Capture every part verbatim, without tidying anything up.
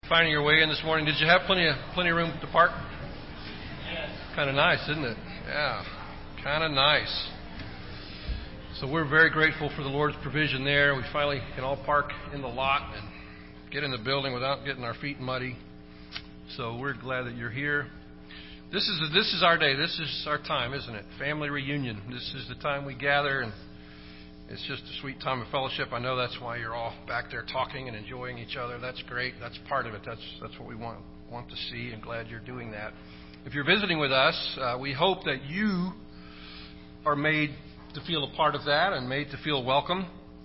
Finding your way in this morning. Did you have plenty of plenty of room to park? Yes. Kind of nice, isn't it? Yeah, kind of nice. So we're very grateful for the Lord's provision there. We finally can all park in the lot and get in the building without getting our feet muddy. So we're glad that you're here. This is this is our day. This is our time, isn't it? Family reunion. This is the time we gather, and it's just a sweet time of fellowship. I know that's why you're all back there talking and enjoying each other. That's great. That's part of it. That's that's what we want want to see, and glad you're doing that. If you're visiting with us, uh, we hope that you are made to feel a part of that and made to feel welcome.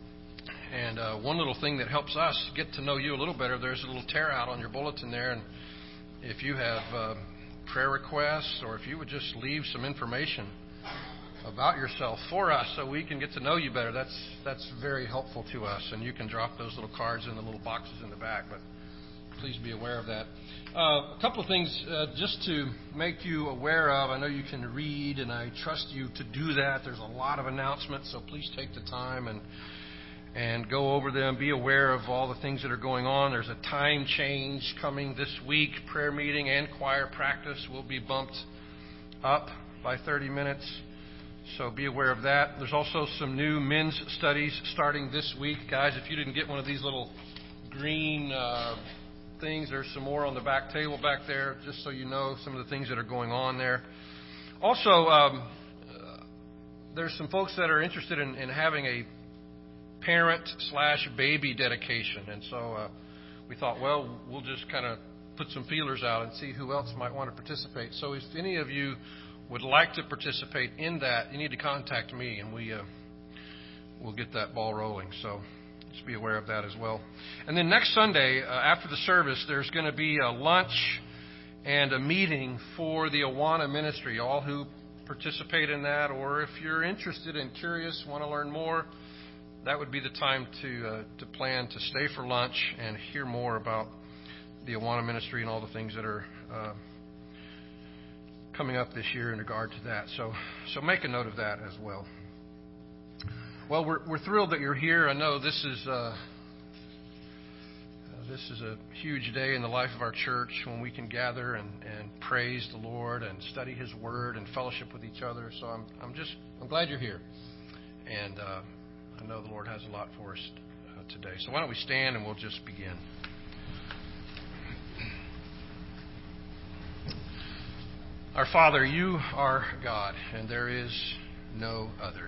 And uh, one little thing that helps us get to know you a little better, there's a little tear out on your bulletin there. And if you have uh, prayer requests, or if you would just leave some information about yourself for us so we can get to know you better, that's that's very helpful to us. And you can drop those little cards in the little boxes in the back, but please be aware of that. Uh, a couple of things uh, just to make you aware of. I know you can read, and I trust you to do that. There's a lot of announcements, so please take the time and and go over them. Be aware of all the things that are going on. There's a time change coming this week. Prayer meeting and choir practice will be bumped up by thirty minutes. So be aware of that. There's also some new men's studies starting this week. Guys, if you didn't get one of these little green uh, things, there's some more on the back table back there, just so you know some of the things that are going on there. Also, um, uh, there's some folks that are interested in, in having a parent slash baby dedication. And so uh, we thought, well, we'll just kind of put some feelers out and see who else might want to participate. So if any of you would like to participate in that, you need to contact me, and we uh, we'll get that ball rolling. So just be aware of that as well. And then next Sunday, uh, after the service, there's going to be a lunch and a meeting for the Awana ministry. All who participate in that, or if you're interested and curious, want to learn more, that would be the time to uh, to plan to stay for lunch and hear more about the Awana ministry and all the things that are uh, coming up this year in regard to that. So so make a note of that as well. Well, we're we're thrilled that you're here. I know this is uh, uh, this is a huge day in the life of our church when we can gather and, and praise the Lord and study His Word and fellowship with each other. So I'm I'm just I'm glad you're here, and uh, I know the Lord has a lot for us uh, today. So why don't we stand and we'll just begin. Our Father, you are God, and there is no other.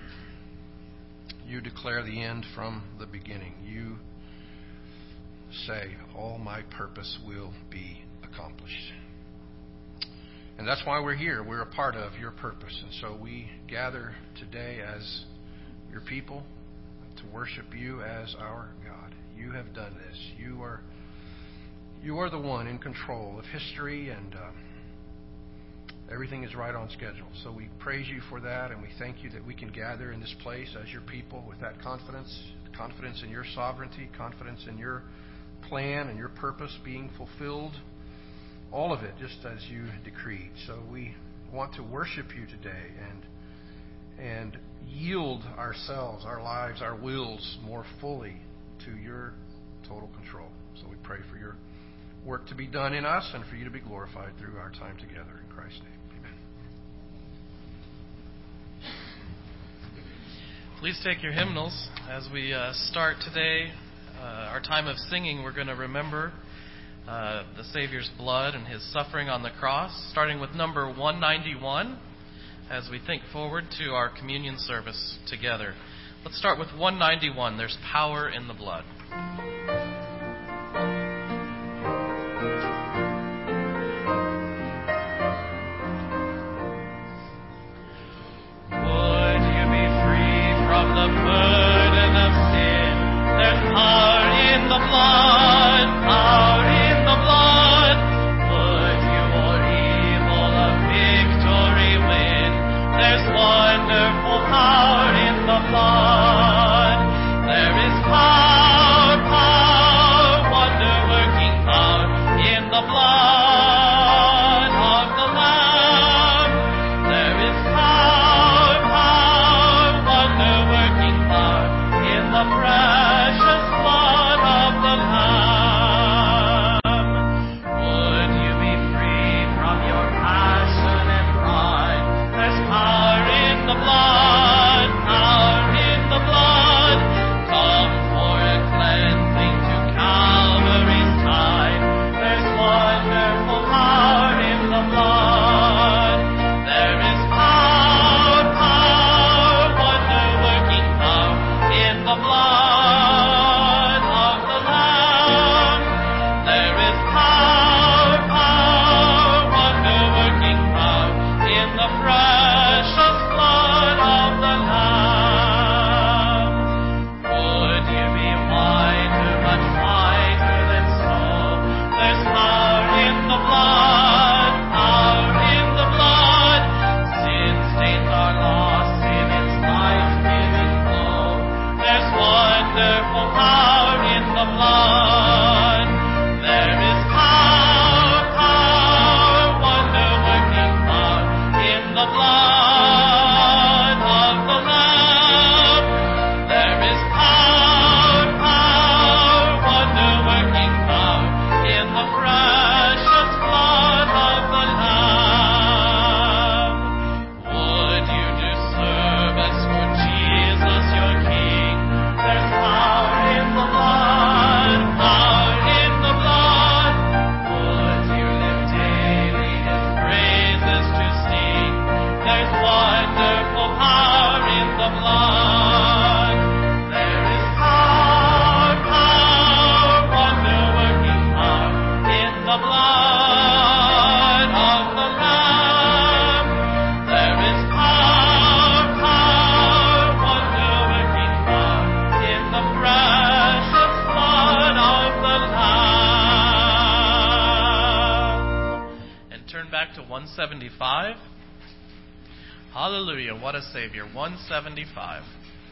You declare the end from the beginning. You say, all my purpose will be accomplished. And that's why we're here. We're a part of your purpose. And so we gather today as your people to worship you as our God. You have done this. You are, you are the one in control of history, and uh, everything is right on schedule. So we praise you for that, and we thank you that we can gather in this place as your people with that confidence, confidence in your sovereignty, confidence in your plan and your purpose being fulfilled, all of it just as you decreed. So we want to worship you today and and yield ourselves, our lives, our wills more fully to your total control. So we pray for your work to be done in us and for you to be glorified through our time together. In Christ's name, amen. Please take your hymnals. As we uh, start today, uh, our time of singing, we're going to remember uh, the Savior's blood and His suffering on the cross, starting with number one ninety-one, as we think forward to our communion service together. Let's start with one ninety-one, There's Power in the Blood. Power in the blood. There is power, power. turn back to one seventy-five. Hallelujah, what a Savior. one seventy-five.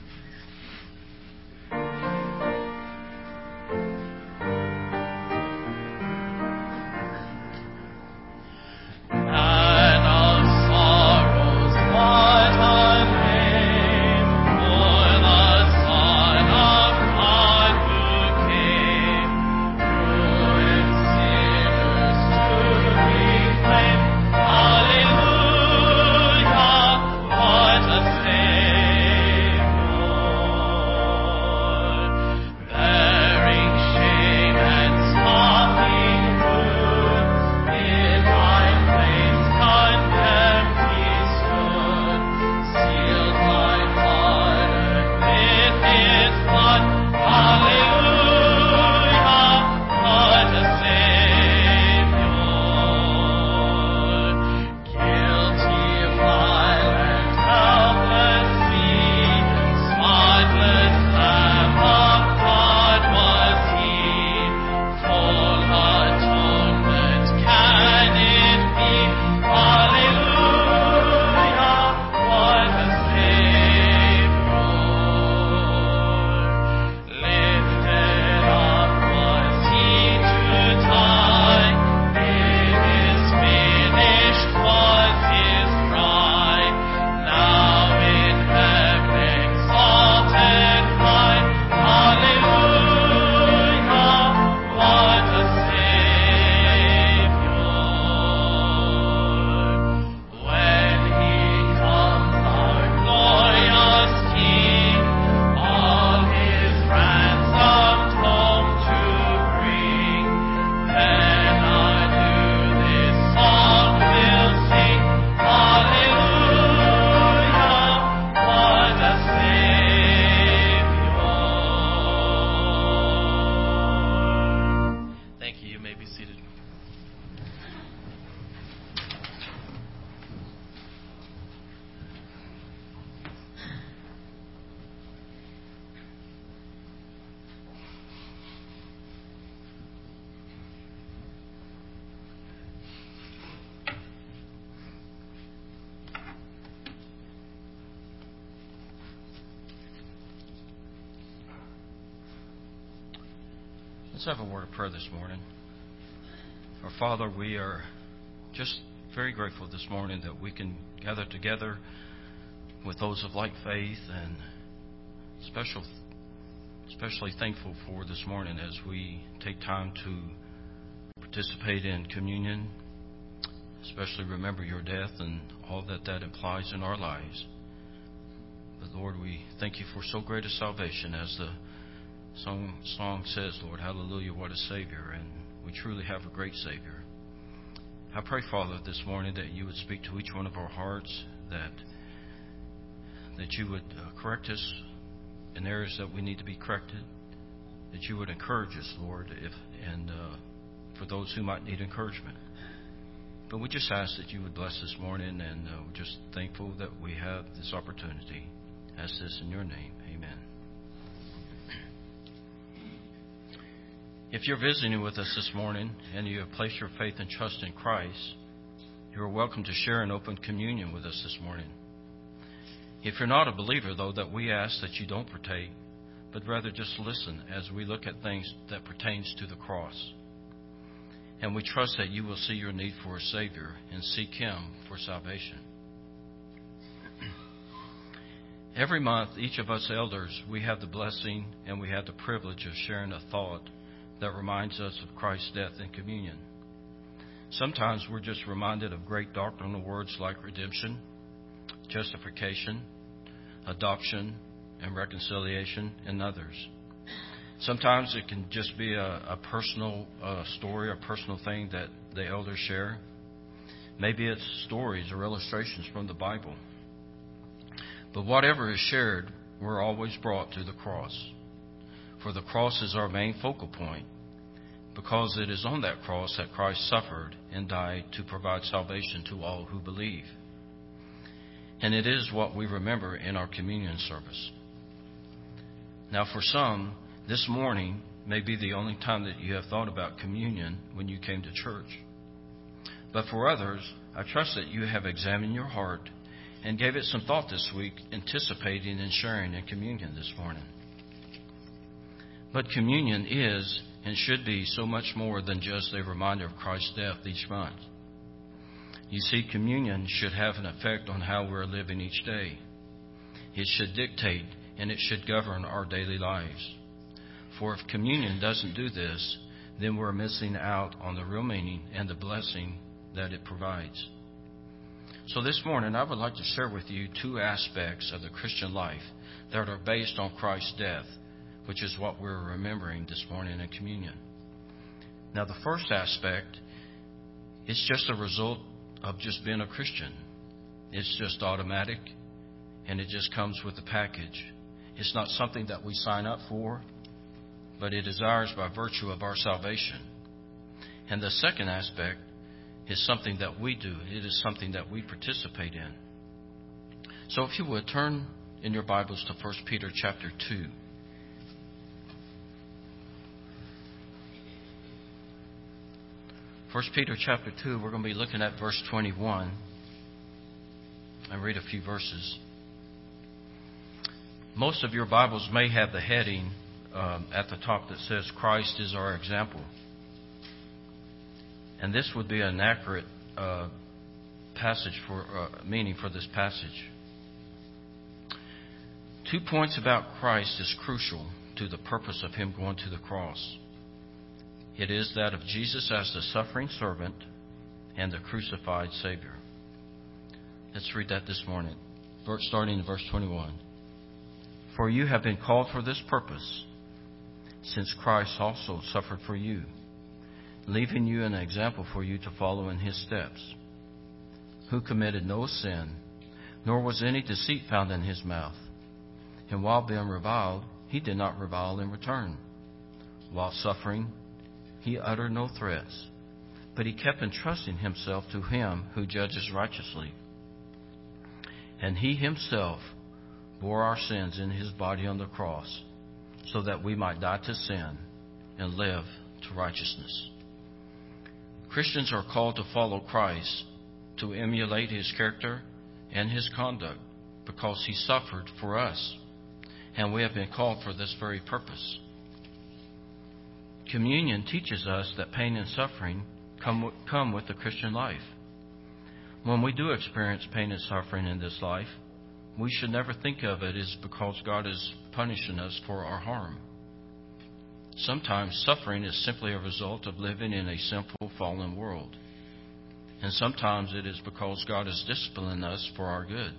Let's have a word of prayer this morning. Our Father, we are just very grateful this morning that we can gather together with those of like faith, and special, especially thankful for this morning as we take time to participate in communion, especially remember your death and all that that implies in our lives. But Lord, we thank you for so great a salvation, as the song, song says, Lord, hallelujah, what a Savior, and we truly have a great Savior. I pray, Father, this morning that you would speak to each one of our hearts, that that you would uh, correct us in areas that we need to be corrected, that you would encourage us, Lord, if and uh, for those who might need encouragement. But we just ask that you would bless this morning, and uh, we're just thankful that we have this opportunity. Ask this in your name. Amen. If you're visiting with us this morning and you have placed your faith and trust in Christ, you are welcome to share an open communion with us this morning. If you're not a believer, though, that we ask that you don't partake, but rather just listen as we look at things that pertains to the cross. And we trust that you will see your need for a Savior and seek Him for salvation. Every month, each of us elders, we have the blessing and we have the privilege of sharing a thought that reminds us of Christ's death in communion. Sometimes we're just reminded of great doctrinal words like redemption, justification, adoption, and reconciliation, and others. Sometimes it can just be a, a personal uh, story, a personal thing that the elders share. Maybe it's stories or illustrations from the Bible. But whatever is shared, we're always brought to the cross. For the cross is our main focal point, because it is on that cross that Christ suffered and died to provide salvation to all who believe. And it is what we remember in our communion service. Now, for some, this morning may be the only time that you have thought about communion when you came to church. But for others, I trust that you have examined your heart and gave it some thought this week, anticipating and sharing in communion this morning. But communion is and should be so much more than just a reminder of Christ's death each month. You see, communion should have an effect on how we're living each day. It should dictate and it should govern our daily lives. For if communion doesn't do this, then we're missing out on the real meaning and the blessing that it provides. So this morning, I would like to share with you two aspects of the Christian life that are based on Christ's death, which is what we're remembering this morning in communion. Now, the first aspect is just a result of just being a Christian. It's just automatic, and it just comes with the package. It's not something that we sign up for, but it is ours by virtue of our salvation. And the second aspect is something that we do. It is something that we participate in. So if you would, turn in your Bibles to First Peter chapter two. First Peter chapter two, we're going to be looking at verse twenty-one. And read a few verses. Most of your Bibles may have the heading um, at the top that says, Christ is our example. And this would be an accurate uh, passage for uh, meaning for this passage. Two points about Christ is crucial to the purpose of Him going to the cross. It is that of Jesus as the suffering servant and the crucified Savior. Let's read that this morning, starting in verse twenty-one. For you have been called for this purpose, since Christ also suffered for you, leaving you an example for you to follow in His steps, who committed no sin, nor was any deceit found in His mouth. And while being reviled, He did not revile in return. While suffering, He uttered no threats, but He kept entrusting Himself to Him who judges righteously. And He Himself bore our sins in His body on the cross, so that we might die to sin and live to righteousness. Christians are called to follow Christ, to emulate His character and His conduct, because He suffered for us, and we have been called for this very purpose. Communion teaches us that pain and suffering come, come with the Christian life. When we do experience pain and suffering in this life, we should never think of it as because God is punishing us for our harm. Sometimes suffering is simply a result of living in a sinful, fallen world. And sometimes it is because God is disciplining us for our good.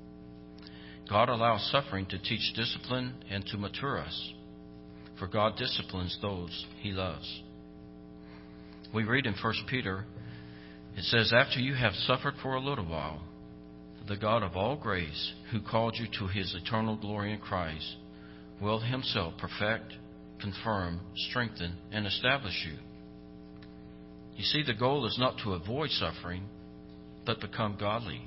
God allows suffering to teach discipline and to mature us. For God disciplines those He loves. We read in First Peter, it says, after you have suffered for a little while, the God of all grace, who called you to His eternal glory in Christ, will Himself perfect, confirm, strengthen, and establish you. You see, the goal is not to avoid suffering, but become godly.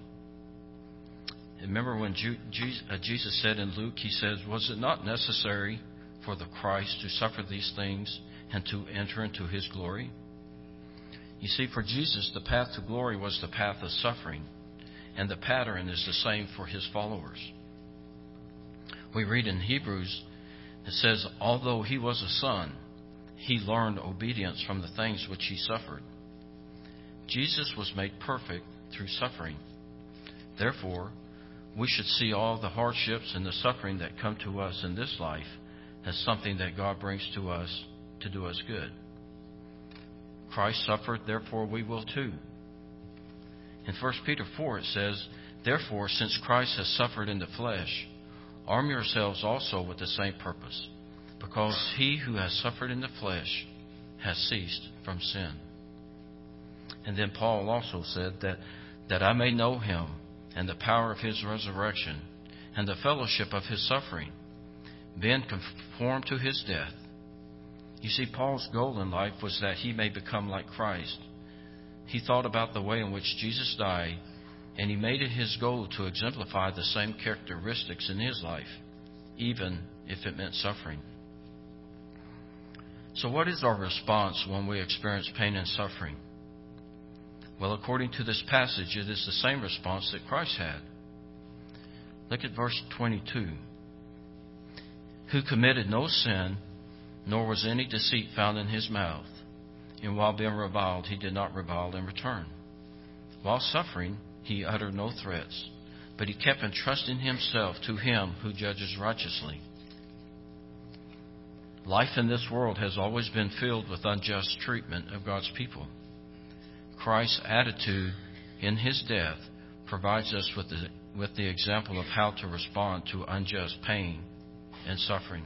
Remember when Jesus said in Luke, He says, was it not necessary for the Christ to suffer these things and to enter into His glory? You see, for Jesus, the path to glory was the path of suffering, and the pattern is the same for His followers. We read in Hebrews, it says, although He was a son, He learned obedience from the things which He suffered. Jesus was made perfect through suffering. Therefore, we should see all the hardships and the suffering that come to us in this life as something that God brings to us to do us good. Christ suffered, therefore we will too. In First Peter four it says, therefore, since Christ has suffered in the flesh, arm yourselves also with the same purpose, because He who has suffered in the flesh has ceased from sin. And then Paul also said that, that I may know Him and the power of His resurrection and the fellowship of His suffering, being conformed to His death. You see, Paul's goal in life was that he may become like Christ. He thought about the way in which Jesus died, and he made it his goal to exemplify the same characteristics in his life, even if it meant suffering. So what is our response when we experience pain and suffering? Well, according to this passage, it is the same response that Christ had. Look at verse twenty-two. Who committed no sin, nor was any deceit found in his mouth. And while being reviled, he did not revile in return. While suffering, he uttered no threats, but he kept entrusting himself to him who judges righteously. Life in this world has always been filled with unjust treatment of God's people. Christ's attitude in his death provides us with the, with the example of how to respond to unjust pain and suffering.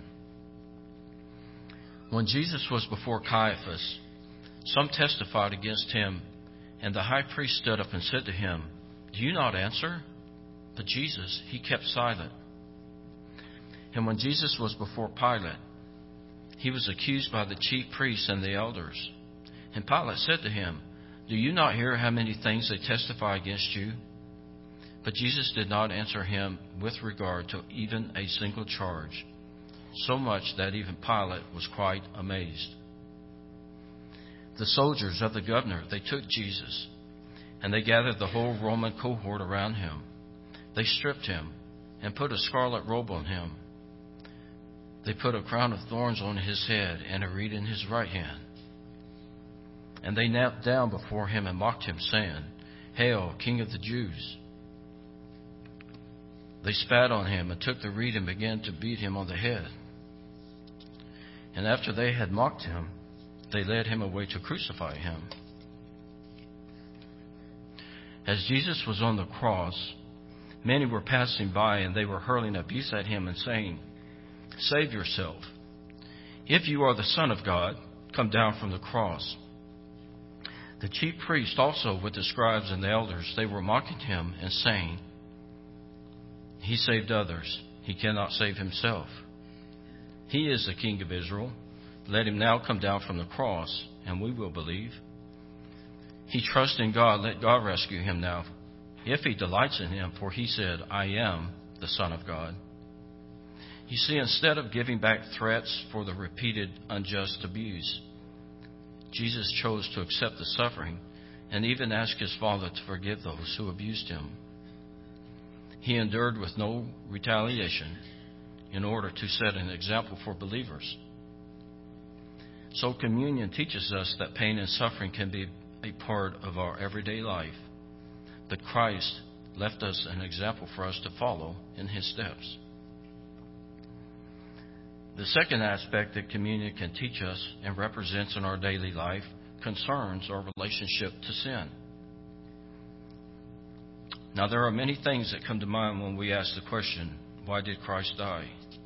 When Jesus was before Caiaphas, some testified against him, and the high priest stood up and said to him, "Do you not answer?" But Jesus, he kept silent. And when Jesus was before Pilate, he was accused by the chief priests and the elders. And Pilate said to him, "Do you not hear how many things they testify against you?" But Jesus did not answer him with regard to even a single charge, so much that even Pilate was quite amazed. The soldiers of the governor, they took Jesus, and they gathered the whole Roman cohort around him. They stripped him and put a scarlet robe on him. They put a crown of thorns on his head and a reed in his right hand. And they knelt down before him and mocked him, saying, "Hail, King of the Jews!" They spat on him and took the reed and began to beat him on the head. And after they had mocked him, they led him away to crucify him. As Jesus was on the cross, many were passing by, and they were hurling abuse at him and saying, "Save yourself. If you are the Son of God, come down from the cross." The chief priests also, with the scribes and the elders, they were mocking him and saying, "He saved others. He cannot save himself. He is the King of Israel. Let him now come down from the cross, and we will believe. He trusts in God. Let God rescue him now, if he delights in him, for he said, 'I am the Son of God.'" You see, instead of giving back threats for the repeated unjust abuse, Jesus chose to accept the suffering and even ask his Father to forgive those who abused him. He endured with no retaliation in order to set an example for believers. So communion teaches us that pain and suffering can be a part of our everyday life, but Christ left us an example for us to follow in his steps. The second aspect that communion can teach us and represents in our daily life concerns our relationship to sin. Now, there are many things that come to mind when we ask the question, why did Christ die?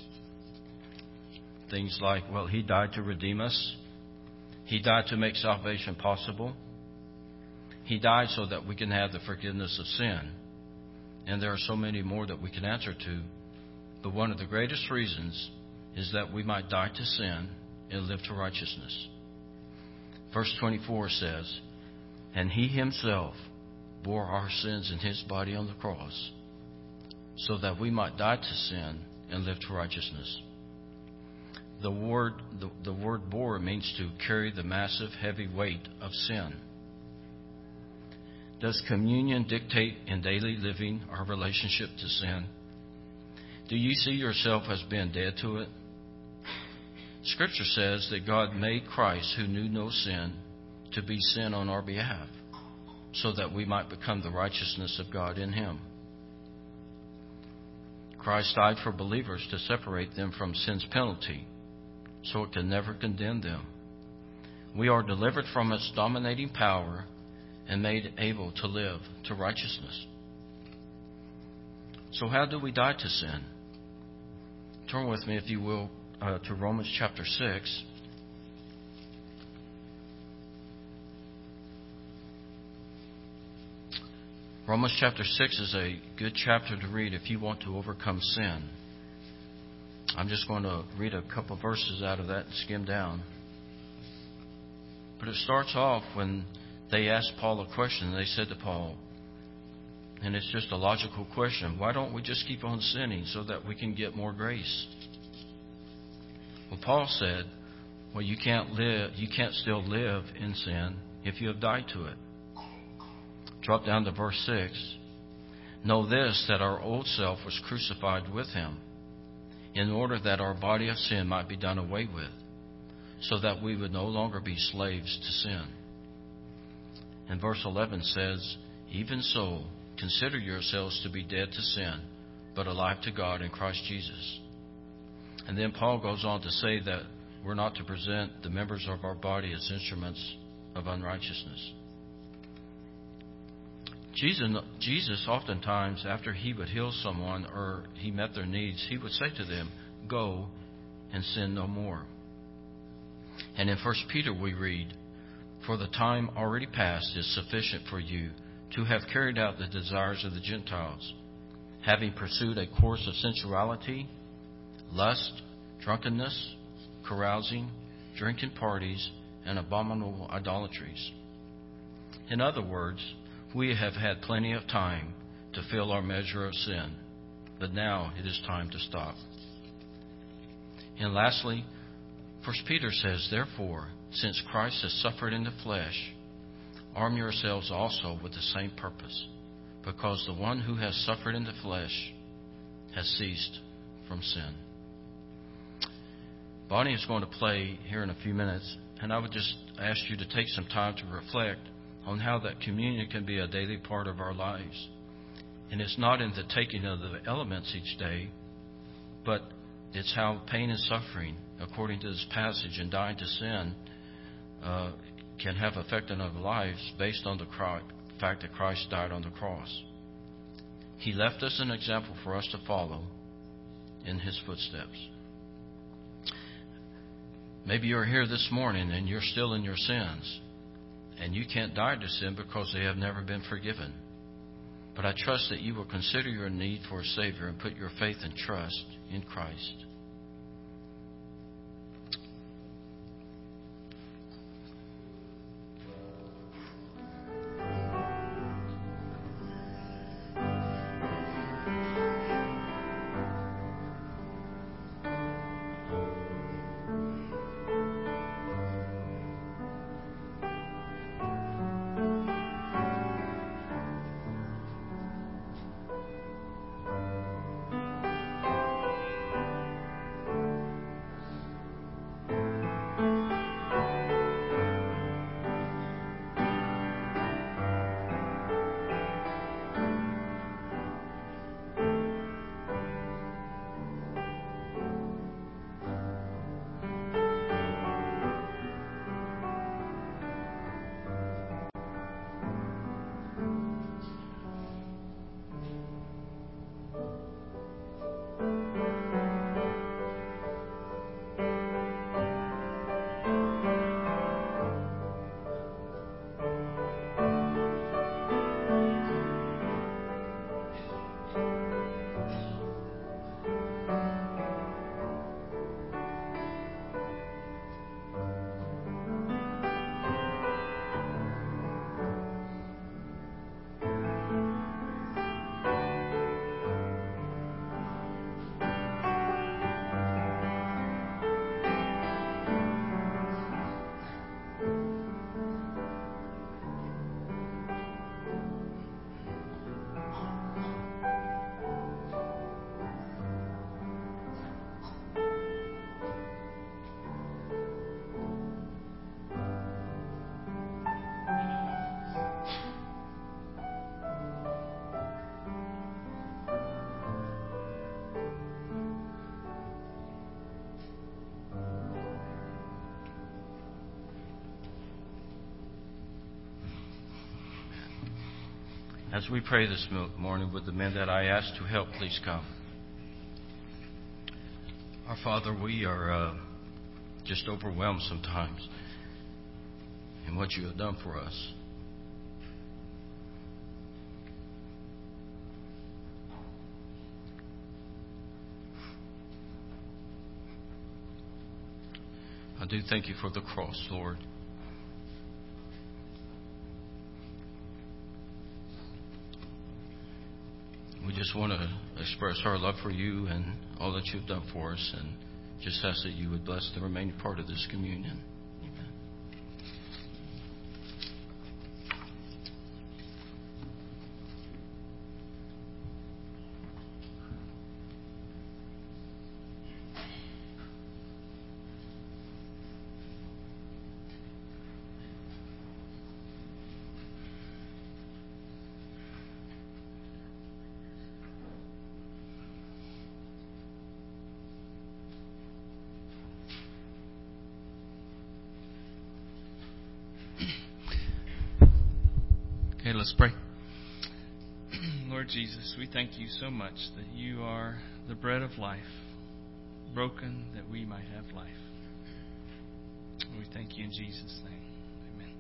Things like, well, he died to redeem us. He died to make salvation possible. He died so that we can have the forgiveness of sin. And there are so many more that we can answer to. But one of the greatest reasons is that we might die to sin and live to righteousness. Verse twenty-four says, "And he himself bore our sins in his body on the cross, so that we might die to sin and live to righteousness." The word, the, the word bore means to carry the massive, heavy weight of sin. Does communion dictate in daily living our relationship to sin? Do you see yourself as being dead to it? Scripture says that God made Christ, who knew no sin, to be sin on our behalf, so that we might become the righteousness of God in him. Christ died for believers to separate them from sin's penalty, so it can never condemn them. We are delivered from its dominating power and made able to live to righteousness. So how do we die to sin? Turn with me, if you will, uh, to Romans chapter six. Romans chapter six is a good chapter to read if you want to overcome sin. I'm just going to read a couple verses out of that and skim down. But it starts off when they asked Paul a question. They said to Paul, and it's just a logical question, why don't we just keep on sinning so that we can get more grace? Well, Paul said, well, you can't live, you can't still live in sin if you have died to it. drop down to verse six. Know this, that our old self was crucified with him, in order that our body of sin might be done away with, so that we would no longer be slaves to sin. And verse eleven says, even so, consider yourselves to be dead to sin, but alive to God in Christ Jesus. And then Paul goes on to say that we're not to present the members of our body as instruments of unrighteousness. Jesus, Jesus oftentimes, after he would heal someone or he met their needs, he would say to them, go and sin no more. And in First Peter we read, for the time already past is sufficient for you to have carried out the desires of the Gentiles, having pursued a course of sensuality, lust, drunkenness, carousing, drinking parties, and abominable idolatries. In other words, we have had plenty of time to fill our measure of sin, but now it is time to stop. And lastly, First Peter says, therefore, since Christ has suffered in the flesh, arm yourselves also with the same purpose, because the one who has suffered in the flesh has ceased from sin. Bonnie is going to play here in a few minutes, and I would just ask you to take some time to reflect on how that communion can be a daily part of our lives. And it's not in the taking of the elements each day, but it's how pain and suffering, according to this passage, and dying to sin, uh, can have effect on our lives based on the fact that Christ died on the cross. He left us an example for us to follow in his footsteps. Maybe you're here this morning and you're still in your sins, and you can't die to sin because they have never been forgiven. But I trust that you will consider your need for a Savior and put your faith and trust in Christ. As we pray this morning, would the men that I ask to help please come? Our Father, we are uh, just overwhelmed sometimes in what you have done for us. I do thank you for the cross, Lord. We just want to express our love for you and all that you've done for us, and just ask that you would bless the remaining part of this communion. Amen. let's pray. Lord Jesus, we thank you so much that you are the bread of life, broken that we might have life. We thank you in Jesus' name. Amen.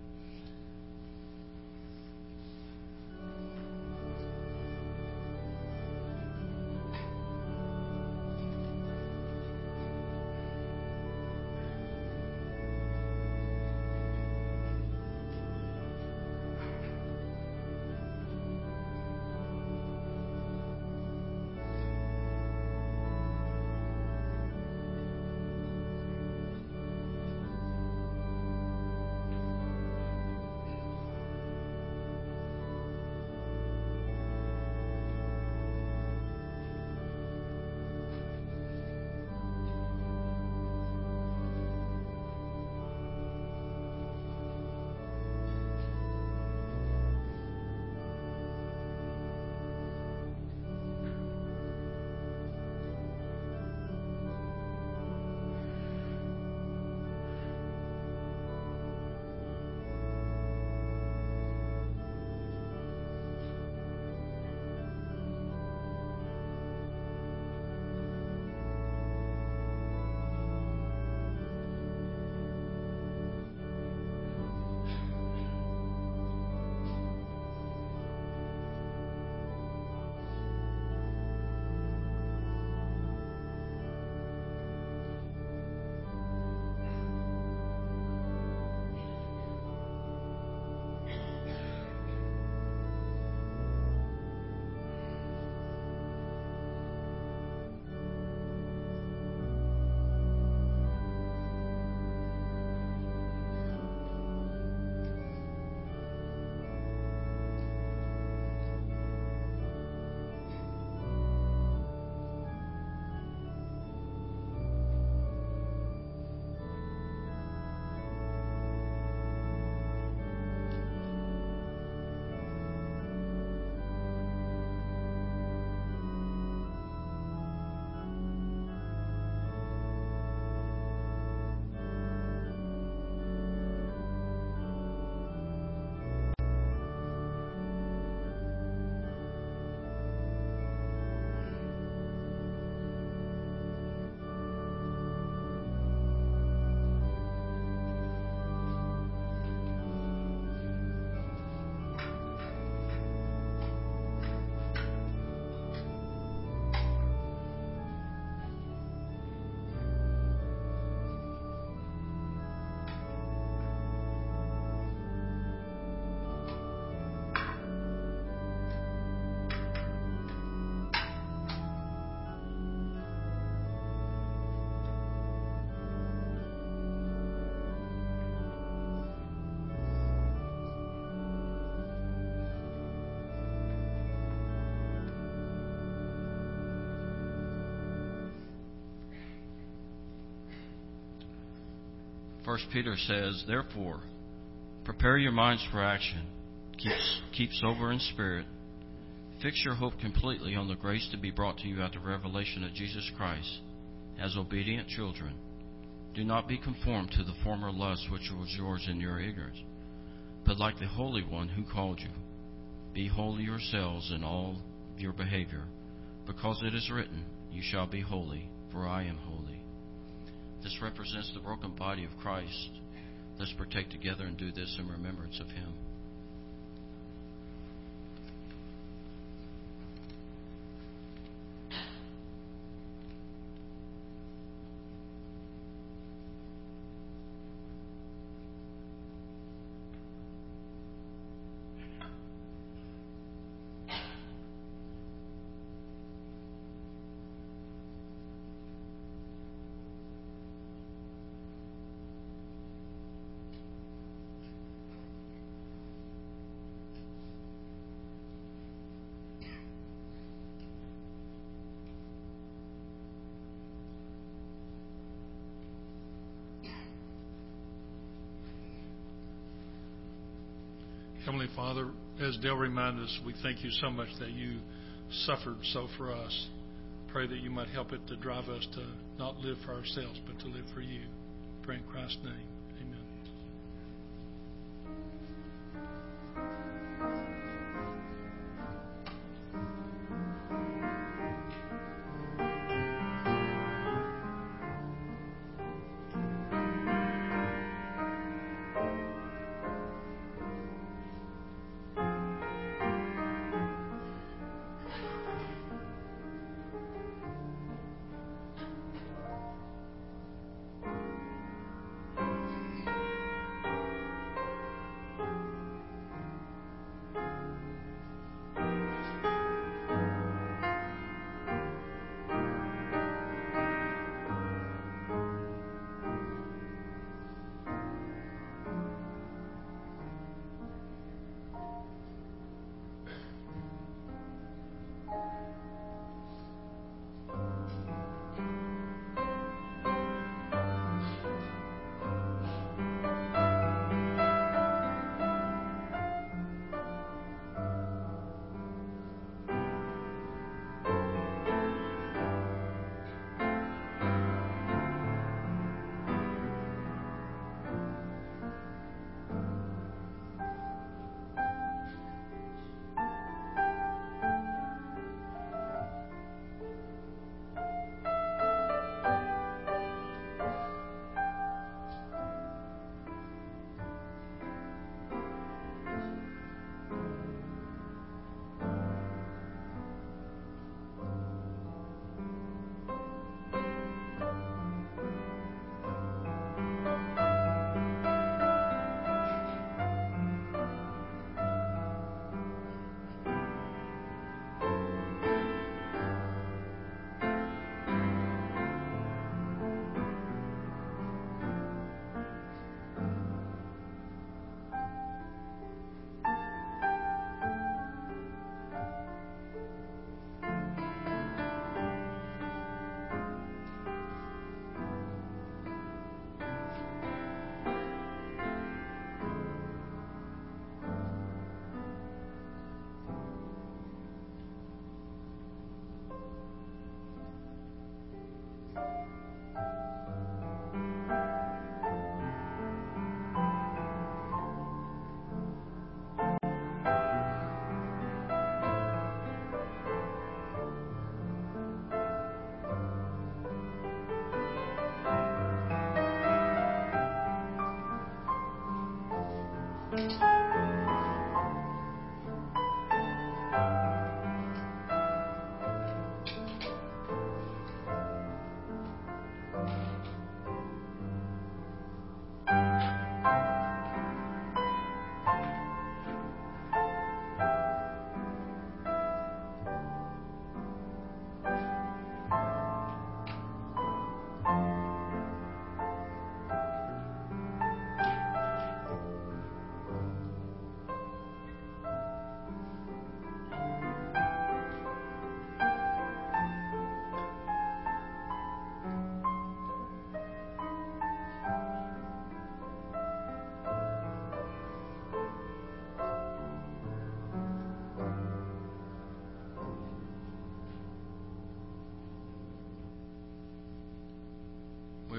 First Peter says, therefore, prepare your minds for action. Keep, keep sober in spirit. Fix your hope completely on the grace to be brought to you at the revelation of Jesus Christ. As obedient children, do not be conformed to the former lust which was yours in your ignorance, but like the Holy One who called you, be holy yourselves in all your behavior, because it is written, you shall be holy, for I am holy. This represents the broken body of Christ. Let's partake together and do this in remembrance of Him. Heavenly Father, as Dale reminded us, we thank you so much that you suffered so for us. Pray that you might help it to drive us to not live for ourselves, but to live for you. Pray in Christ's name. Amen.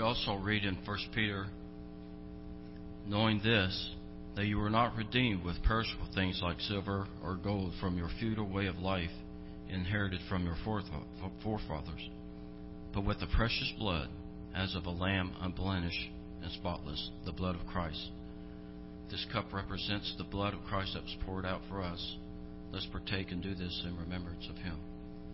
also read in First Peter, knowing this, that you were not redeemed with perishable things like silver or gold from your feudal way of life inherited from your forefathers, but with the precious blood as of a lamb unblemished and spotless, the blood of Christ. This cup represents the blood of Christ that was poured out for us. Let's partake and do this in remembrance of Him.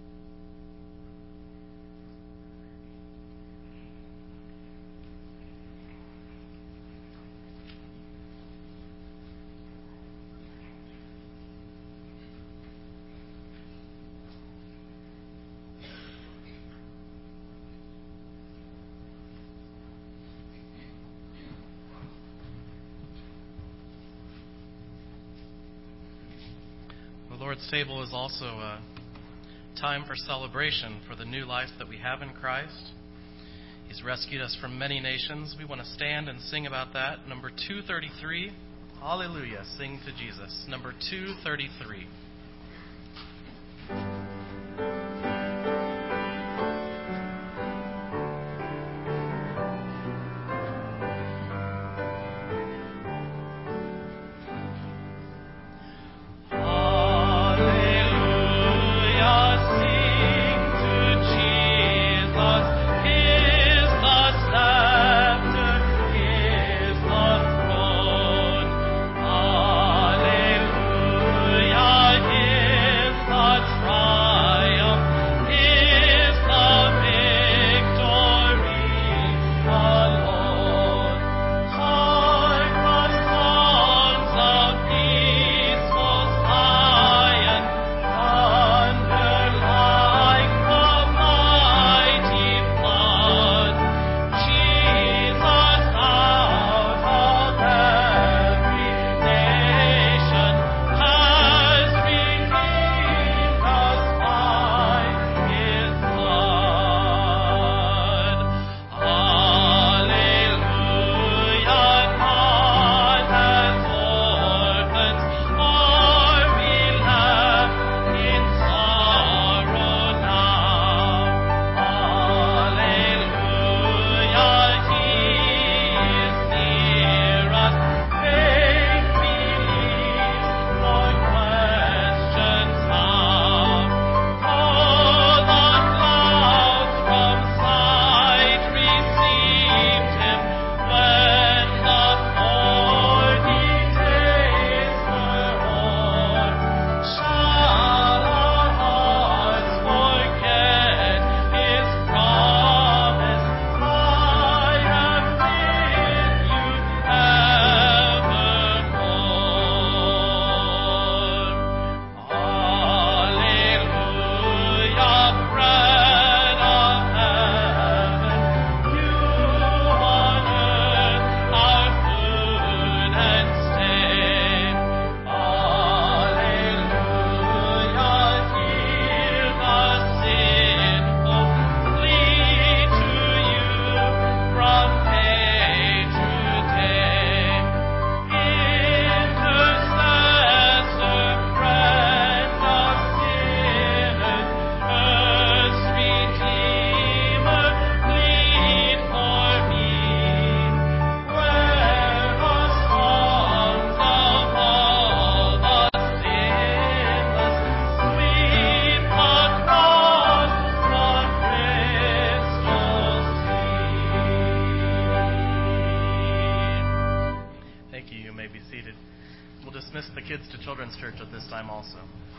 The Lord's table is also a time for celebration for the new life that we have in Christ. He's rescued us from many nations. We want to stand and sing about that. Number two thirty-three, Hallelujah, sing to Jesus. Number two thirty-three. Dismiss the kids to Children's Church at this time also.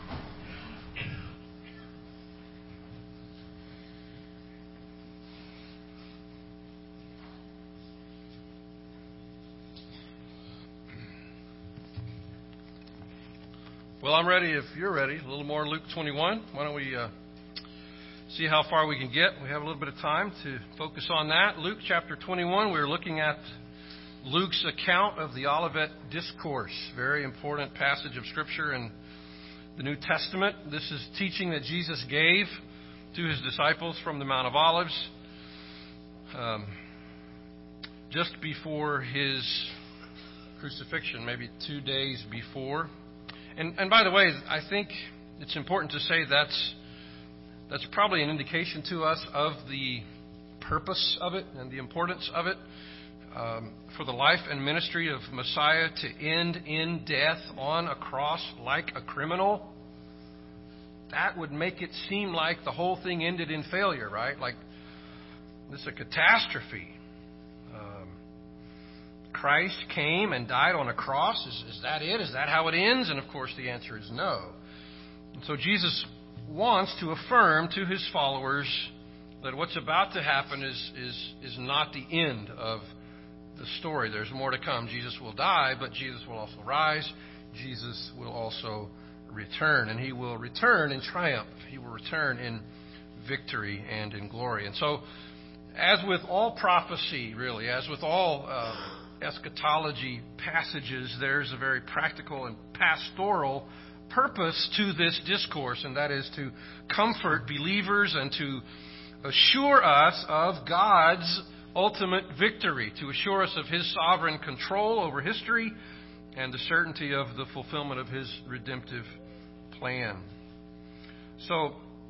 Well, I'm ready if you're ready. A little more Luke twenty-one. Why don't we uh, see how far we can get? We have a little bit of time to focus on that. Luke chapter twenty-one, we're looking at Luke's account of the Olivet Discourse. Very important passage of Scripture in the New Testament. This is teaching that Jesus gave to His disciples from the Mount of Olives um, just before His crucifixion, maybe two days before. And, and by the way, I think it's important to say that's that's probably an indication to us of the purpose of it and the importance of it. Um, for the life and ministry of Messiah to end in death on a cross like a criminal, that would make it seem like the whole thing ended in failure, right? Like this is a catastrophe. Um, Christ came and died on a cross. Is, is that it? Is that how it ends? And of course the answer is no. And so Jesus wants to affirm to his followers that what's about to happen is is is not the end of the story. There's more to come. Jesus will die, but Jesus will also rise. Jesus will also return, and he will return in triumph. He will return in victory and in glory. And so, as with all prophecy, really, as with all uh, eschatology passages, there's a very practical and pastoral purpose to this discourse, and that is to comfort believers and to assure us of God's ultimate victory, to assure us of his sovereign control over history and the certainty of the fulfillment of his redemptive plan. So,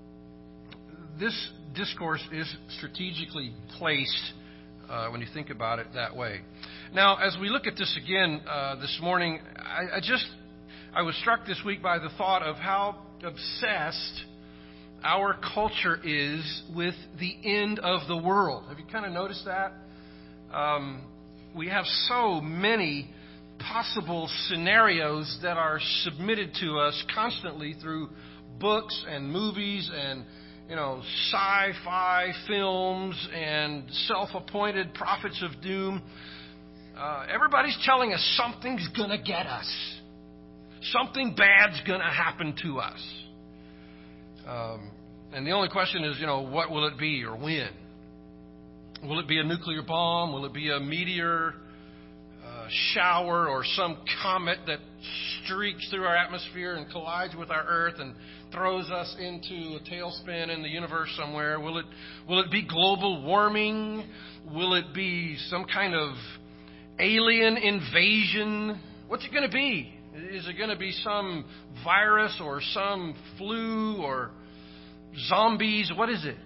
this discourse is strategically placed uh, when you think about it that way. Now, as we look at this again uh, this morning, I, I just I was struck this week by the thought of how obsessed our culture is with the end of the world. Have you kind of noticed that? Um, we have so many possible scenarios that are submitted to us constantly through books and movies and, you know, sci-fi films and self-appointed prophets of doom. Uh, everybody's telling us something's going to get us. Something bad's going to happen to us. Um, and the only question is, you know, what will it be or when? Will it be a nuclear bomb? Will it be a meteor uh, shower or some comet that streaks through our atmosphere and collides with our Earth and throws us into a tailspin in the universe somewhere? Will it will it be global warming? Will it be some kind of alien invasion? What's it going to be? Is it going to be some virus or some flu or zombies? What is it?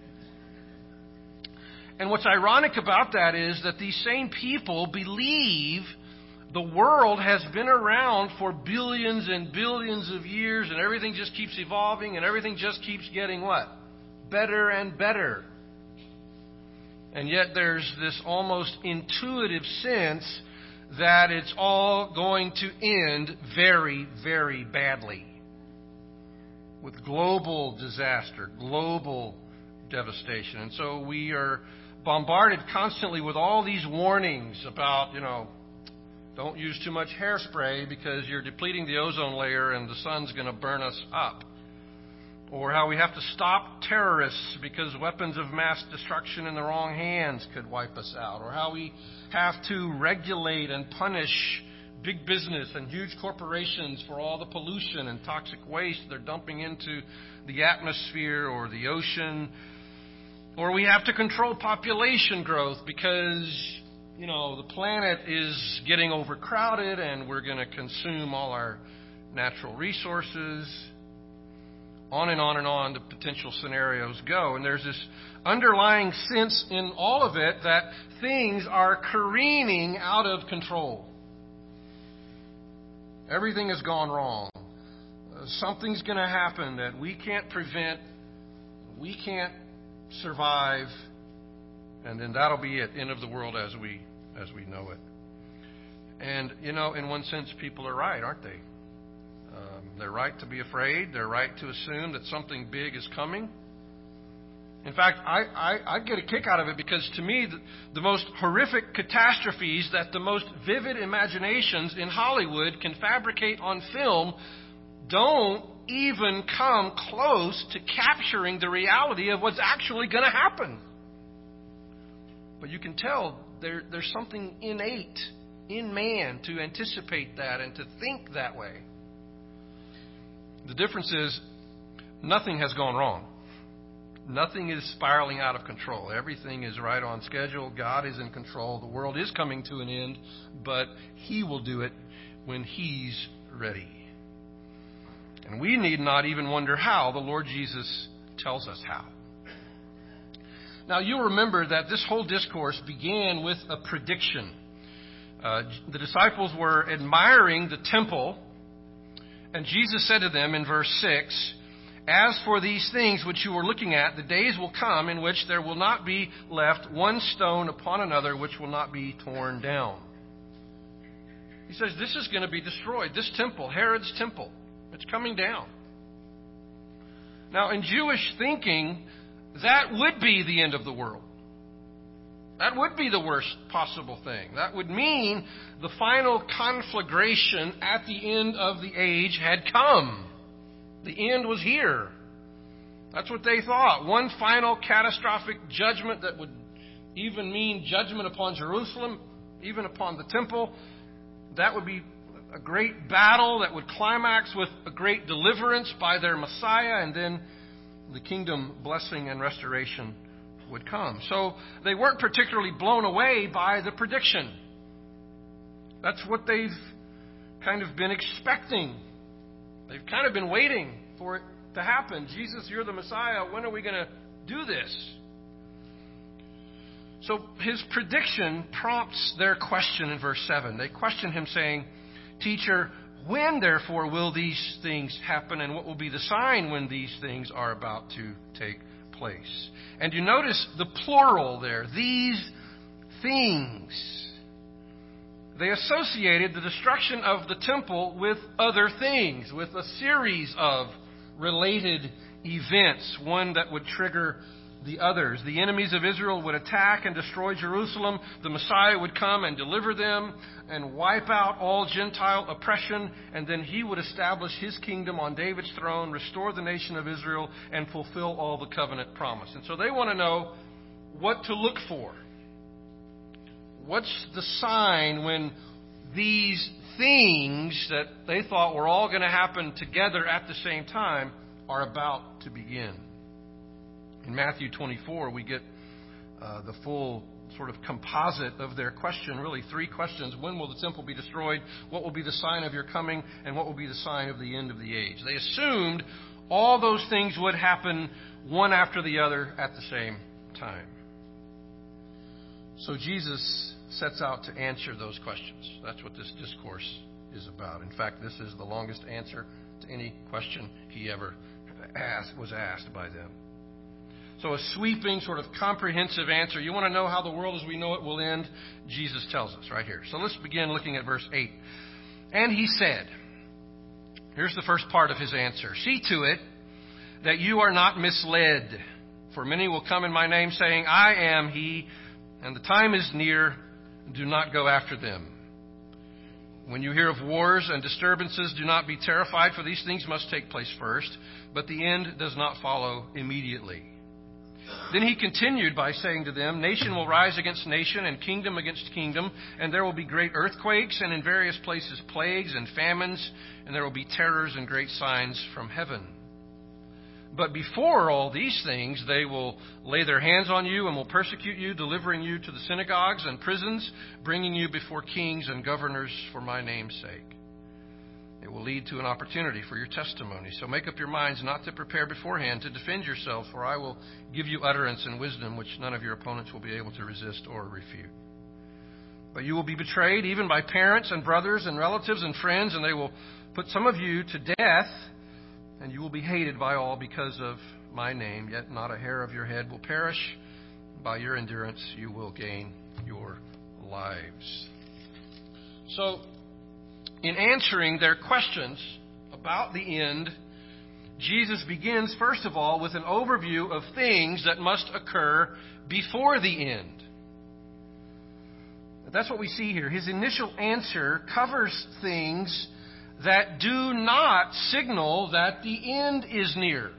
And what's ironic about that is that these same people believe the world has been around for billions and billions of years and everything just keeps evolving and everything just keeps getting what? Better and better. And yet there's this almost intuitive sense that it's all going to end very, very badly with global disaster, global devastation. And so we are bombarded constantly with all these warnings about, you know, don't use too much hairspray because you're depleting the ozone layer and the sun's going to burn us up. Or how we have to stop terrorists because weapons of mass destruction in the wrong hands could wipe us out. Or how we have to regulate and punish big business and huge corporations for all the pollution and toxic waste they're dumping into the atmosphere or the ocean. Or we have to control population growth because, you know, the planet is getting overcrowded and we're going to consume all our natural resources. On and on and on the potential scenarios go. And there's this underlying sense in all of it that things are careening out of control. Everything has gone wrong. Uh, something's going to happen that we can't prevent. We can't survive. And then that'll be it. End of the world as we as we know it. And, you know, in one sense, people are right, aren't they? Um, they're right to be afraid. They're right to assume that something big is coming. In fact, I, I, I get a kick out of it because to me, the, the most horrific catastrophes that the most vivid imaginations in Hollywood can fabricate on film don't even come close to capturing the reality of what's actually going to happen. But you can tell there, there's something innate in man to anticipate that and to think that way. The difference is nothing has gone wrong. Nothing is spiraling out of control. Everything is right on schedule. God is in control. The world is coming to an end, but He will do it when He's ready. And we need not even wonder how. The Lord Jesus tells us how. Now, you remember that this whole discourse began with a prediction. Uh, the disciples were admiring the temple, and Jesus said to them in verse six, "As for these things which you are looking at, the days will come in which there will not be left one stone upon another which will not be torn down." He says this is going to be destroyed. This temple, Herod's temple, it's coming down. Now, in Jewish thinking, that would be the end of the world. That would be the worst possible thing. That would mean the final conflagration at the end of the age had come. The end was here. That's what they thought. One final catastrophic judgment that would even mean judgment upon Jerusalem, even upon the temple. That would be a great battle that would climax with a great deliverance by their Messiah, and then the kingdom blessing and restoration would come. So they weren't particularly blown away by the prediction. That's what they've kind of been expecting. They've kind of been waiting for it to happen. Jesus, you're the Messiah. When are we going to do this? So his prediction prompts their question in verse seven. They question him saying, "Teacher, when therefore will these things happen, and what will be the sign when these things are about to take place?" And you notice the plural there, these things. They associated the destruction of the temple with other things, with a series of related events, one that would trigger the others. The enemies of Israel would attack and destroy Jerusalem. The Messiah would come and deliver them and wipe out all Gentile oppression. And then he would establish his kingdom on David's throne, restore the nation of Israel, and fulfill all the covenant promise. And so they want to know what to look for. What's the sign when these things that they thought were all going to happen together at the same time are about to begin? In Matthew twenty-four, we get uh, the full sort of composite of their question, really three questions. When will the temple be destroyed? What will be the sign of your coming? And what will be the sign of the end of the age? They assumed all those things would happen one after the other at the same time. So Jesus sets out to answer those questions. That's what this discourse is about. In fact, this is the longest answer to any question he ever asked, was asked by them. So a sweeping, sort of comprehensive answer. You want to know how the world as we know it will end? Jesus tells us right here. So let's begin looking at verse eight. And he said, here's the first part of his answer. "See to it that you are not misled. For many will come in my name saying, 'I am he,' and the time is near. Do not go after them. When you hear of wars and disturbances, do not be terrified, for these things must take place first, but the end does not follow immediately." Then he continued by saying to them, "Nation will rise against nation and kingdom against kingdom, and there will be great earthquakes and in various places plagues and famines, and there will be terrors and great signs from heaven. But before all these things, they will lay their hands on you and will persecute you, delivering you to the synagogues and prisons, bringing you before kings and governors for my name's sake. It will lead to an opportunity for your testimony. So make up your minds not to prepare beforehand to defend yourself, for I will give you utterance and wisdom which none of your opponents will be able to resist or refute. But you will be betrayed even by parents and brothers and relatives and friends, and they will put some of you to death, and you will be hated by all because of my name. Yet not a hair of your head will perish. By your endurance you will gain your lives." So, in answering their questions about the end, Jesus begins, first of all, with an overview of things that must occur before the end. That's what we see here. His initial answer covers things that do not signal that the end is near,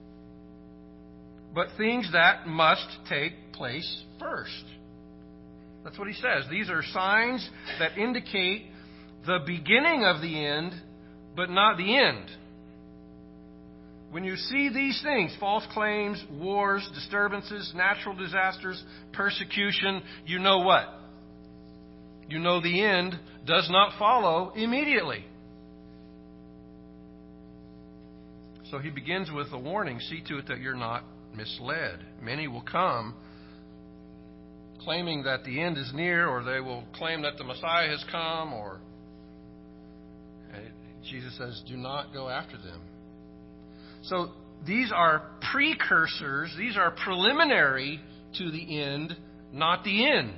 but things that must take place first. That's what he says. These are signs that indicate the beginning of the end, but not the end. When you see these things, false claims, wars, disturbances, natural disasters, persecution, you know what? You know the end does not follow immediately. So he begins with a warning. See to it that you're not misled. Many will come claiming that the end is near, or they will claim that the Messiah has come, or Jesus says, do not go after them. So these are precursors, these are preliminary to the end, not the end.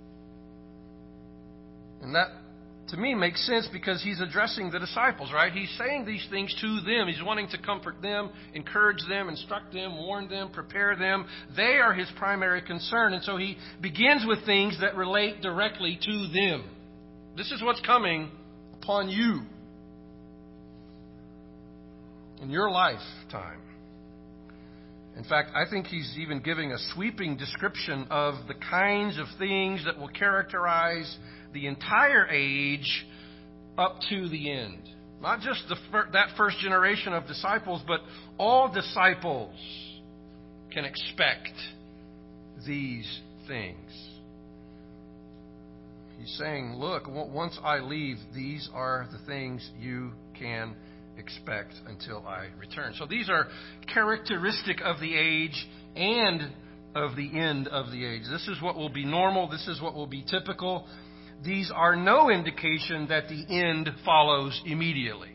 And that, to me, makes sense because he's addressing the disciples, right? He's saying these things to them. He's wanting to comfort them, encourage them, instruct them, warn them, prepare them. They are his primary concern. And so he begins with things that relate directly to them. This is what's coming upon you in your lifetime. In fact, I think he's even giving a sweeping description of the kinds of things that will characterize the entire age up to the end. Not just the fir- that first generation of disciples, but all disciples can expect these things. He's saying, look, once I leave, these are the things you can expect until I return. So these are characteristic of the age and of the end of the age. This is what will be normal. This is what will be typical. These are no indication that the end follows immediately.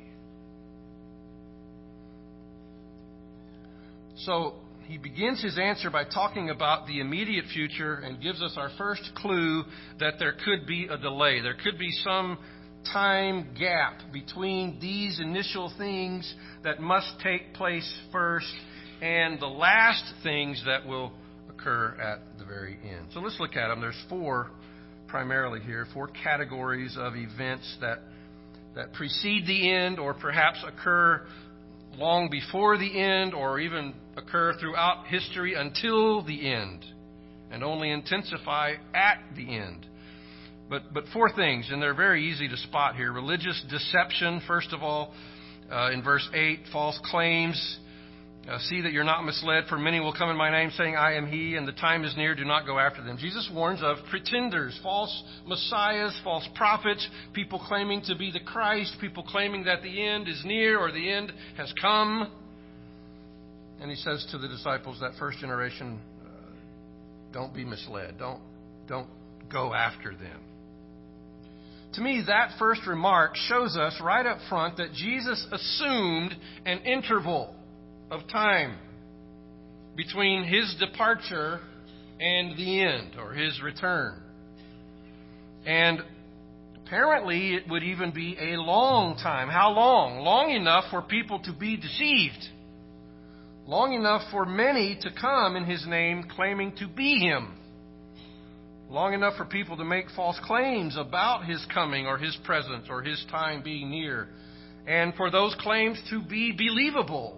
So he begins his answer by talking about the immediate future and gives us our first clue that there could be a delay. There could be some time gap between these initial things that must take place first and the last things that will occur at the very end. So let's look at them. There's four primarily here, four categories of events that that precede the end or perhaps occur long before the end or even occur throughout history until the end and only intensify at the end. But but four things, and they're very easy to spot here. Religious deception, first of all, uh, in verse eight, false claims. Uh, see that you're not misled, for many will come in my name saying, I am he, and the time is near, do not go after them. Jesus warns of pretenders, false messiahs, false prophets, people claiming to be the Christ, people claiming that the end is near or the end has come. And he says to the disciples, that first generation, uh, don't be misled. Don't, don't go after them. To me, that first remark shows us right up front that Jesus assumed an interval of time between his departure and the end, or his return. And apparently it would even be a long time. How long? Long enough for people to be deceived. Long enough for many to come in his name claiming to be him. Long enough for people to make false claims about his coming or his presence or his time being near. And for those claims to be believable.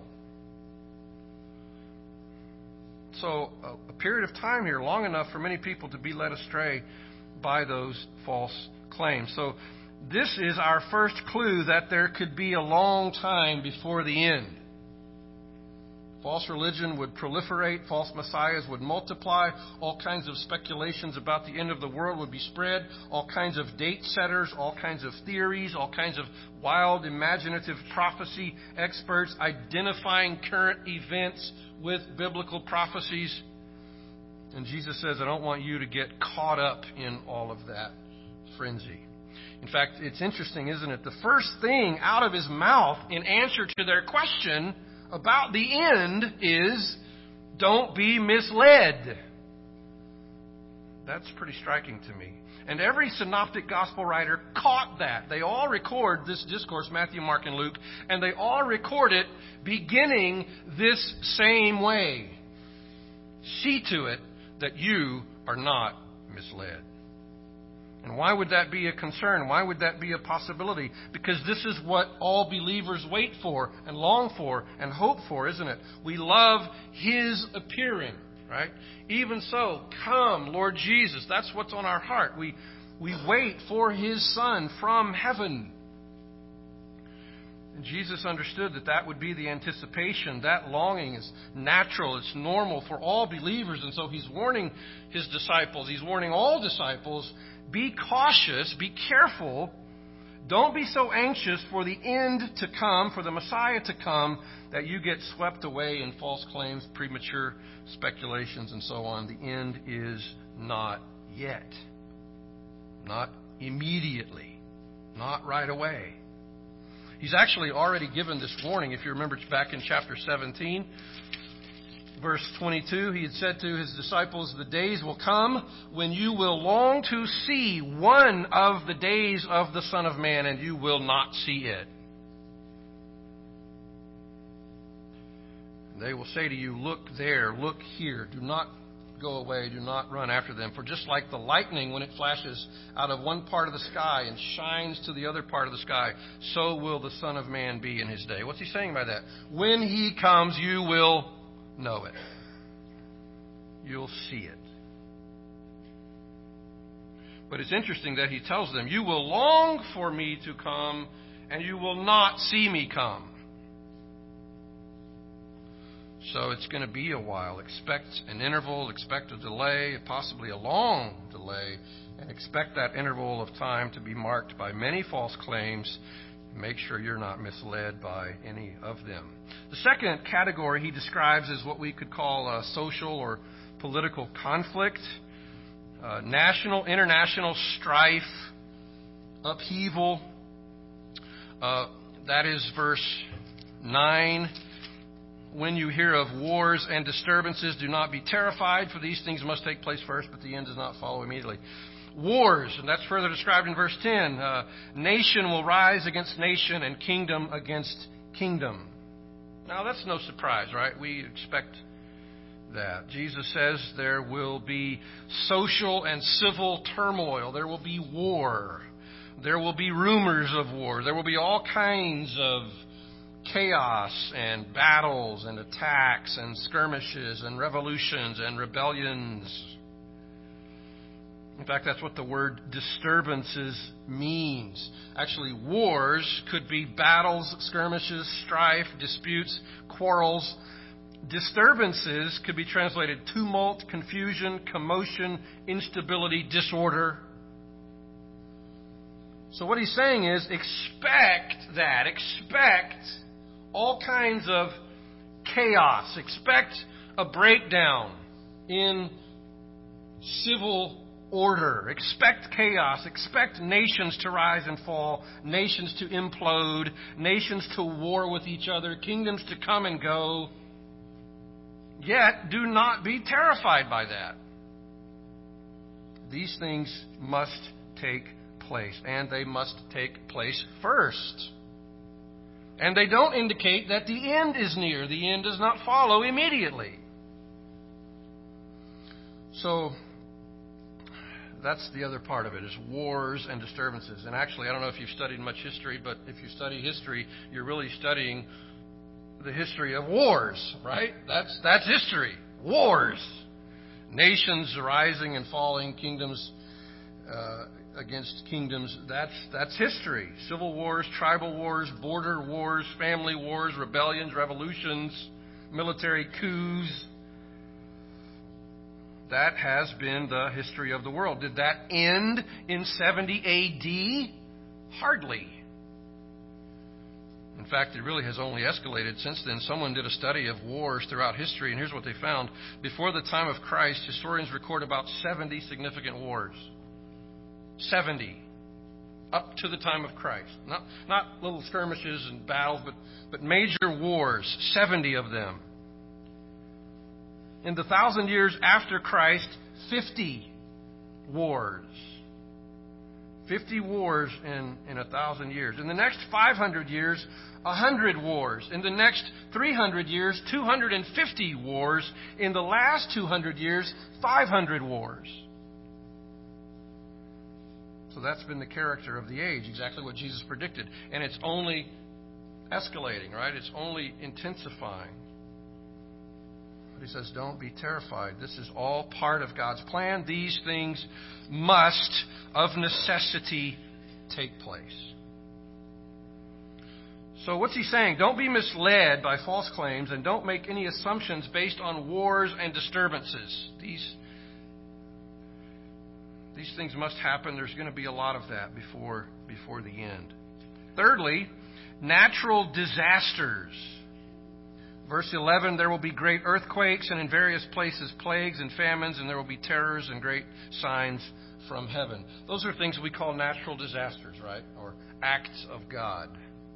So a period of time here, long enough for many people to be led astray by those false claims. So this is our first clue that there could be a long time before the end. False religion would proliferate, false messiahs would multiply, all kinds of speculations about the end of the world would be spread, all kinds of date setters, all kinds of theories, all kinds of wild imaginative prophecy experts identifying current events with biblical prophecies. And Jesus says, I don't want you to get caught up in all of that frenzy. In fact, it's interesting, isn't it? The first thing out of his mouth in answer to their question about the end is, don't be misled. That's pretty striking to me. And every synoptic gospel writer caught that. They all record this discourse, Matthew, Mark, and Luke, and they all record it beginning this same way. See to it that you are not misled. And why would that be a concern? Why would that be a possibility? Because this is what all believers wait for and long for and hope for, isn't it? We love his appearing, right? Even so, come, Lord Jesus. That's what's on our heart. We, we wait for his Son from heaven. And Jesus understood that that would be the anticipation. That longing is natural. It's normal for all believers. And so he's warning his disciples. He's warning all disciples, be cautious, be careful. Don't be so anxious for the end to come, for the Messiah to come, that you get swept away in false claims, premature speculations, and so on. The end is not yet. Not immediately. Not right away. He's actually already given this warning. If you remember back in chapter seventeen, verse twenty-two, he had said to his disciples, the days will come when you will long to see one of the days of the Son of Man, and you will not see it. They will say to you, look there, look here. Do not go away. Do not run after them. For just like the lightning when it flashes out of one part of the sky and shines to the other part of the sky, so will the Son of Man be in his day. What's he saying by that? When he comes, you will know it. You'll see it. But it's interesting that he tells them, you will long for me to come, and you will not see me come. So it's going to be a while. Expect an interval, expect a delay, possibly a long delay, and expect that interval of time to be marked by many false claims. Make sure you're not misled by any of them. The second category he describes is what we could call a social or political conflict, uh, national, international strife, upheaval. Uh, that is verse nine. When you hear of wars and disturbances, do not be terrified, for these things must take place first, but the end does not follow immediately. Wars, and that's further described in verse ten. Uh, nation will rise against nation and kingdom against kingdom. Now, that's no surprise, right? We expect that. Jesus says there will be social and civil turmoil. There will be war. There will be rumors of war. There will be all kinds of chaos and battles and attacks and skirmishes and revolutions and rebellions. In fact, that's what the word disturbances means. Actually, wars could be battles, skirmishes, strife, disputes, quarrels. Disturbances could be translated tumult, confusion, commotion, instability, disorder. So what he's saying is expect that. Expect all kinds of chaos. Expect a breakdown in civil order. Expect chaos. Expect nations to rise and fall, nations to implode, nations to war with each other, kingdoms to come and go. Yet, do not be terrified by that. These things must take place, and they must take place first. And they don't indicate that the end is near. The end does not follow immediately. So, that's the other part of it, is wars and disturbances. And actually, I don't know if you've studied much history, but if you study history, you're really studying the history of wars, right? That's that's history. Wars. Nations rising and falling, kingdoms uh, against kingdoms. That's that's history. Civil wars, tribal wars, border wars, family wars, rebellions, revolutions, military coups. That has been the history of the world. Did that end in seventy A D? Hardly. In fact, it really has only escalated since then. Someone did a study of wars throughout history, and here's what they found. Before the time of Christ, historians record about seventy significant wars. seventy. Up to the time of Christ. Not, not little skirmishes and battles, but, but major wars. seventy of them. In the thousand years after Christ, fifty wars. fifty wars in, in a thousand years. In the next five hundred years, one hundred wars. In the next three hundred years, two hundred fifty wars. In the last two hundred years, five hundred wars. So that's been the character of the age, exactly what Jesus predicted. And it's only escalating, right? It's only intensifying. He says, don't be terrified. This is all part of God's plan. These things must, of necessity, take place. So what's he saying? Don't be misled by false claims, and don't make any assumptions based on wars and disturbances. These, these things must happen. There's going to be a lot of that before, before the end. Thirdly, natural disasters. Verse eleven, there will be great earthquakes, and in various places plagues and famines, and there will be terrors and great signs from heaven. Those are things we call natural disasters, right? Or acts of God.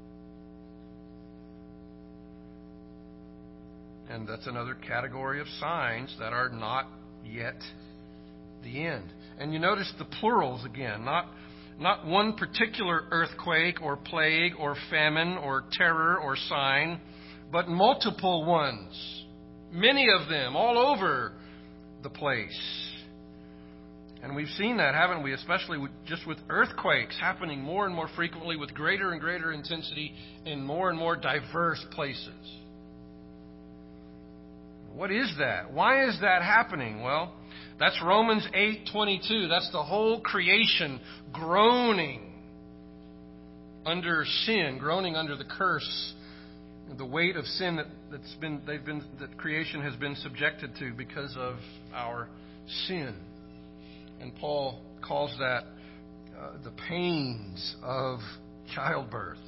And that's another category of signs that are not yet the end. And you notice the plurals again, not not one particular earthquake or plague or famine or terror or sign, but multiple ones, many of them, all over the place. And we've seen that, haven't we? Especially with, just with earthquakes happening more and more frequently with greater and greater intensity in more and more diverse places. What is that? Why is that happening? Well, that's Romans eight twenty-two. That's the whole creation groaning under sin, groaning under the curse, the weight of sin that, that's been they've been that creation has been subjected to because of our sin. And Paul calls that uh, the pains of childbirth.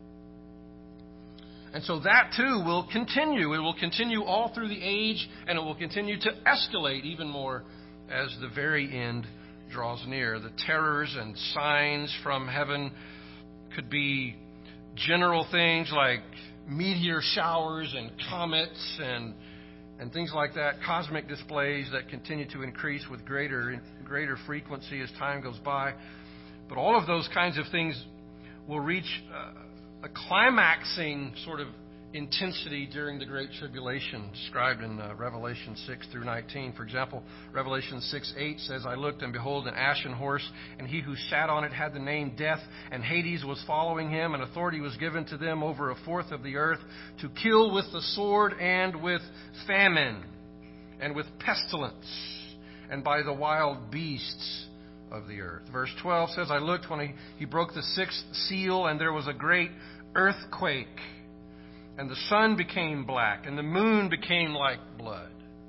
And so that too will continue. It will continue all through the age, and it will continue to escalate even more as the very end draws near. The terrors and signs from heaven could be general things like meteor showers and comets and and things like that, cosmic displays that continue to increase with greater greater frequency as time goes by. But all of those kinds of things will reach uh, a climaxing sort of intensity during the Great Tribulation described in uh, Revelation six through nineteen. For example, Revelation six eight says, I looked, and behold, an ashen horse, and he who sat on it had the name Death, and Hades was following him, and authority was given to them over a fourth of the earth to kill with the sword and with famine and with pestilence and by the wild beasts of the earth. Verse twelve says, I looked when he, he broke the sixth seal, and there was a great earthquake. And the sun became black, and the moon became like blood.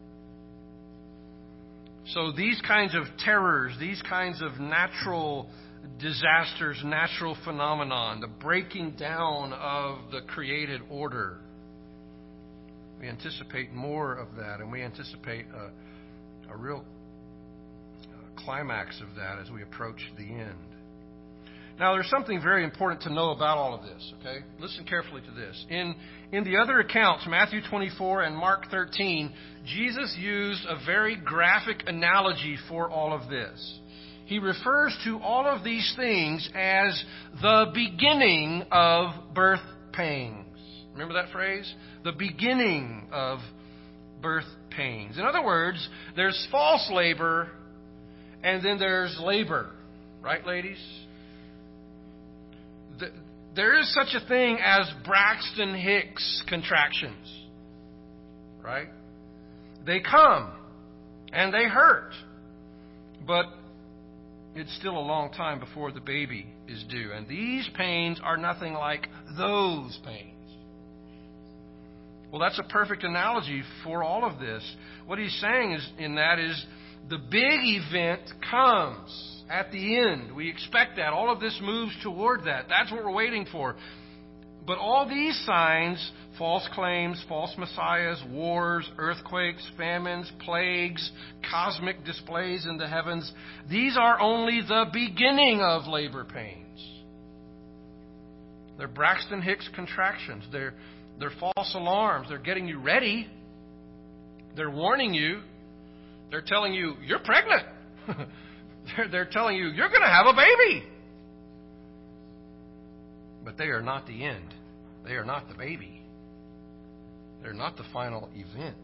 So these kinds of terrors, these kinds of natural disasters, natural phenomenon, the breaking down of the created order, we anticipate more of that, and we anticipate a, a real climax of that as we approach the end. Now, there's something very important to know about all of this, okay? Listen carefully to this. In, in the other accounts, Matthew twenty-four and Mark thirteen, Jesus used a very graphic analogy for all of this. He refers to all of these things as the beginning of birth pains. Remember that phrase? The beginning of birth pains. In other words, there's false labor, and then there's labor. Right, ladies? There is such a thing as Braxton Hicks contractions, right? They come and they hurt, but it's still a long time before the baby is due. And these pains are nothing like those pains. Well, that's a perfect analogy for all of this. What he's saying is in that is the big event comes. At the end, we expect that. All of this moves toward that. That's what we're waiting for. But all these signs, false claims, false messiahs, wars, earthquakes, famines, plagues, cosmic displays in the heavens, these are only the beginning of labor pains. They're Braxton Hicks contractions. They're, they're false alarms. They're getting you ready. They're warning you. They're telling you, you're pregnant. They're, they're telling you, you're going to have a baby. But they are not the end. They are not the baby. They're not the final event.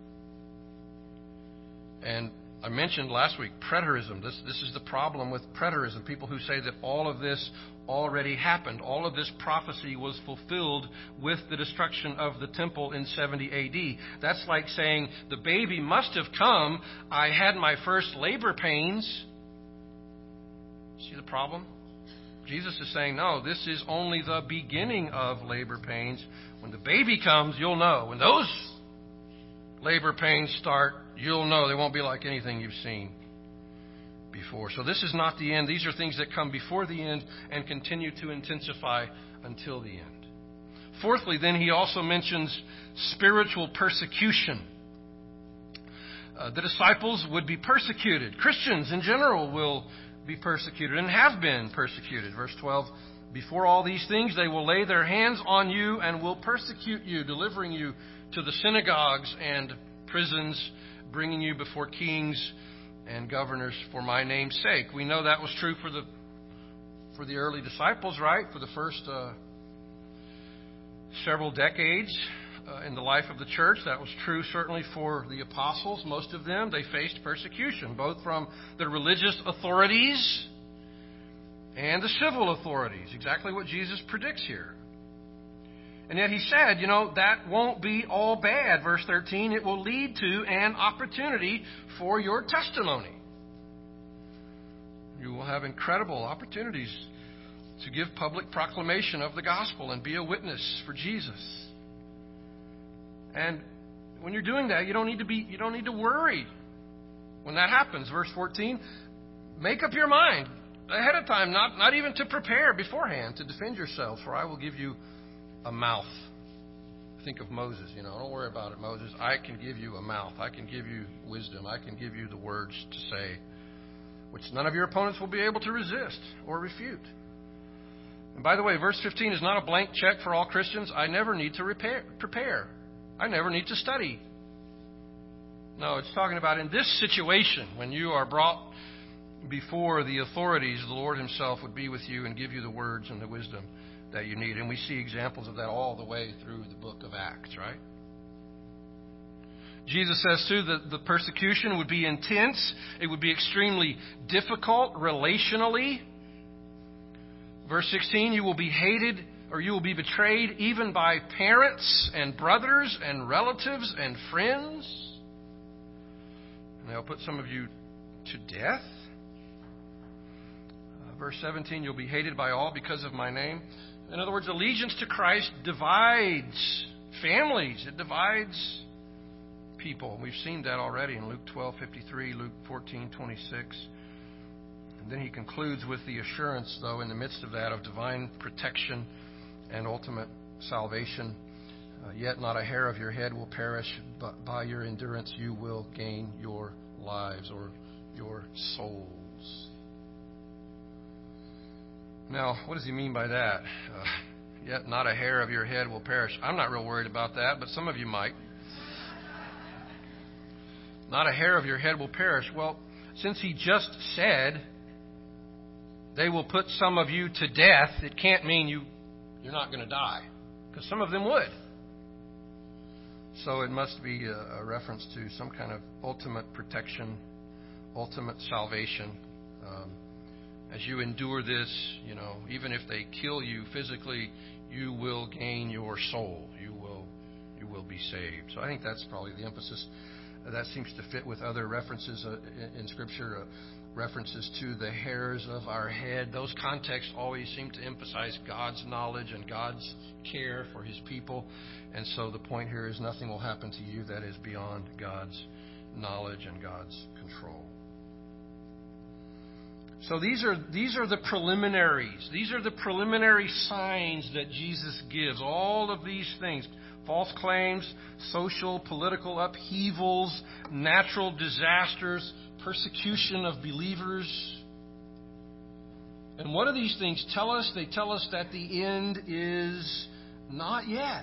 And I mentioned last week, preterism. This, this is the problem with preterism. People who say that all of this already happened. All of this prophecy was fulfilled with the destruction of the temple in seventy A D. That's like saying, the baby must have come. I had my first labor pains. See the problem? Jesus is saying, no, this is only the beginning of labor pains. When the baby comes, you'll know. When those labor pains start, you'll know. They won't be like anything you've seen before. So this is not the end. These are things that come before the end and continue to intensify until the end. Fourthly, then, he also mentions spiritual persecution. Uh, the disciples would be persecuted. Christians in general will be persecuted and have been persecuted. Verse twelve, before all these things they will lay their hands on you and will persecute you, delivering you to the synagogues and prisons, bringing you before kings and governors for my name's sake. We know that was true for the for the early disciples, right? For the first uh, several decades uh, in the life of the church. That was true certainly for the apostles. Most of them, they faced persecution, both from the religious authorities and the civil authorities. Exactly what Jesus predicts here. And yet he said, you know, that won't be all bad. Verse thirteen, it will lead to an opportunity for your testimony. You will have incredible opportunities to give public proclamation of the gospel and be a witness for Jesus. And when you're doing that, you don't need to be you don't need to worry when that happens. Verse fourteen, make up your mind ahead of time, not, not even to prepare beforehand to defend yourselves, for I will give you a mouth. Think of Moses, you know, don't worry about it, Moses. I can give you a mouth. I can give you wisdom. I can give you the words to say, which none of your opponents will be able to resist or refute. And by the way, verse fifteen is not a blank check for all Christians. I never need to repair, prepare. I never need to study. No, it's talking about in this situation, when you are brought before the authorities, the Lord himself would be with you and give you the words and the wisdom that you need. And we see examples of that all the way through the book of Acts, right? Jesus says, too, that the persecution would be intense. It would be extremely difficult relationally. Verse sixteen, you will be hated or you will be betrayed even by parents and brothers and relatives and friends. And they'll put some of you to death. Uh, verse seventeen, you'll be hated by all because of my name. In other words, allegiance to Christ divides families. It divides people. We've seen that already in Luke twelve fifty-three, Luke fourteen twenty-six. And then he concludes with the assurance, though, in the midst of that, of divine protection and ultimate salvation. Uh, Yet not a hair of your head will perish, but by your endurance you will gain your lives or your souls. Now, what does he mean by that? Uh, Yet not a hair of your head will perish. I'm not real worried about that, but some of you might. Not a hair of your head will perish. Well, since he just said they will put some of you to death, it can't mean you, you're not going to die, because some of them would. So it must be a, a reference to some kind of ultimate protection, ultimate salvation. Um, as you endure this, you know, even if they kill you physically, you will gain your soul. You will, you will be saved. So I think that's probably the emphasis. Uh, that seems to fit with other references uh, in, in Scripture, uh, references to the hairs of our head. Those contexts always seem to emphasize God's knowledge and God's care for His people. And so the point here is nothing will happen to you that is beyond God's knowledge and God's control. So these are these are the preliminaries. These are the preliminary signs that Jesus gives. All of these things. False claims, social, political upheavals, natural disasters, persecution of believers. And what do these things tell us? They tell us that the end is not yet.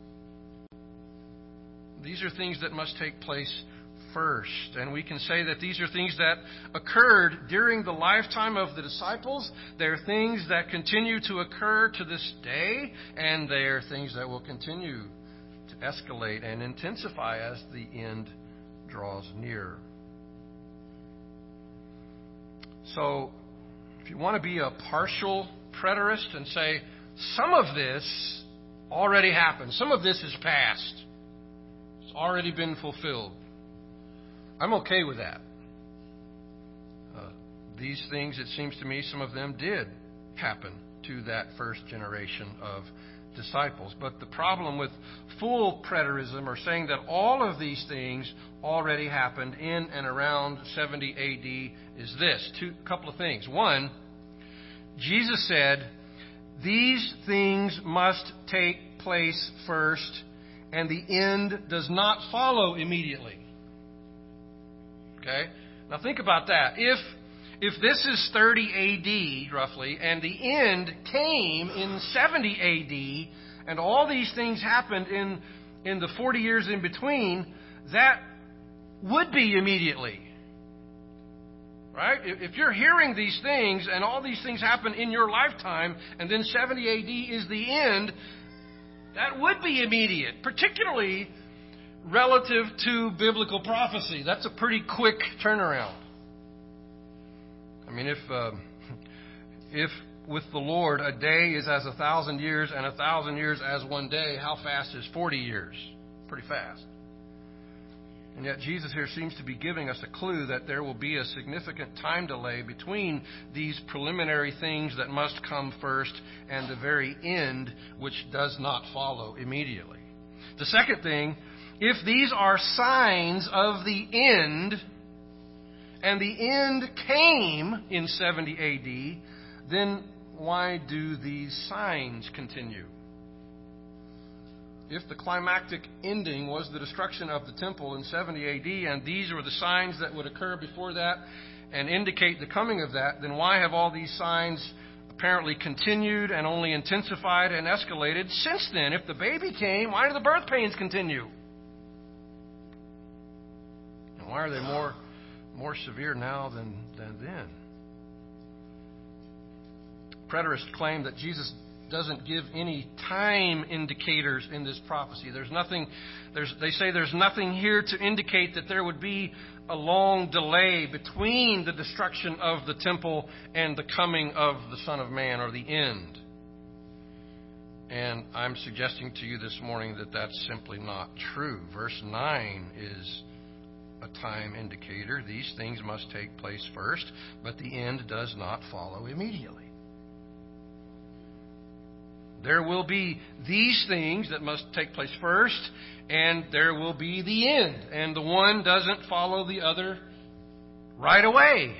These are things that must take place first. And we can say that these are things that occurred during the lifetime of the disciples. They're things that continue to occur to this day. And they're things that will continue to escalate and intensify as the end draws near. So, if you want to be a partial preterist and say, some of this already happened, some of this is past, it's already been fulfilled, I'm okay with that. Uh, these things, it seems to me, some of them did happen to that first generation of disciples. But the problem with full preterism, or saying that all of these things already happened in and around seventy A D, is this. Two couple of things. One, Jesus said, these things must take place first, and the end does not follow immediately. Okay? Now think about that. If if this is thirty A D roughly, and the end came in seventy A D, and all these things happened in in the forty years in between, that would be immediately. Right? If you're hearing these things and all these things happen in your lifetime, and then seventy A D is the end, that would be immediate, particularly relative to biblical prophecy. That's a pretty quick turnaround. I mean, if uh, if with the Lord a day is as a thousand years and a thousand years as one day, how fast is forty years? Pretty fast. And yet Jesus here seems to be giving us a clue that there will be a significant time delay between these preliminary things that must come first and the very end, which does not follow immediately. The second thing, if these are signs of the end, and the end came in seventy A D, then why do these signs continue? If the climactic ending was the destruction of the temple in seventy A D, and these were the signs that would occur before that and indicate the coming of that, then why have all these signs apparently continued and only intensified and escalated since then? If the baby came, why do the birth pains continue? And why are they more more severe now than, than then? Preterists claim that Jesus doesn't give any time indicators in this prophecy. There's nothing, there's, they say there's nothing here to indicate that there would be a long delay between the destruction of the temple and the coming of the Son of Man, or the end. And I'm suggesting to you this morning that that's simply not true. Verse nine is a time indicator. These things must take place first, but the end does not follow immediately. There will be these things that must take place first, and there will be the end. And the one doesn't follow the other right away.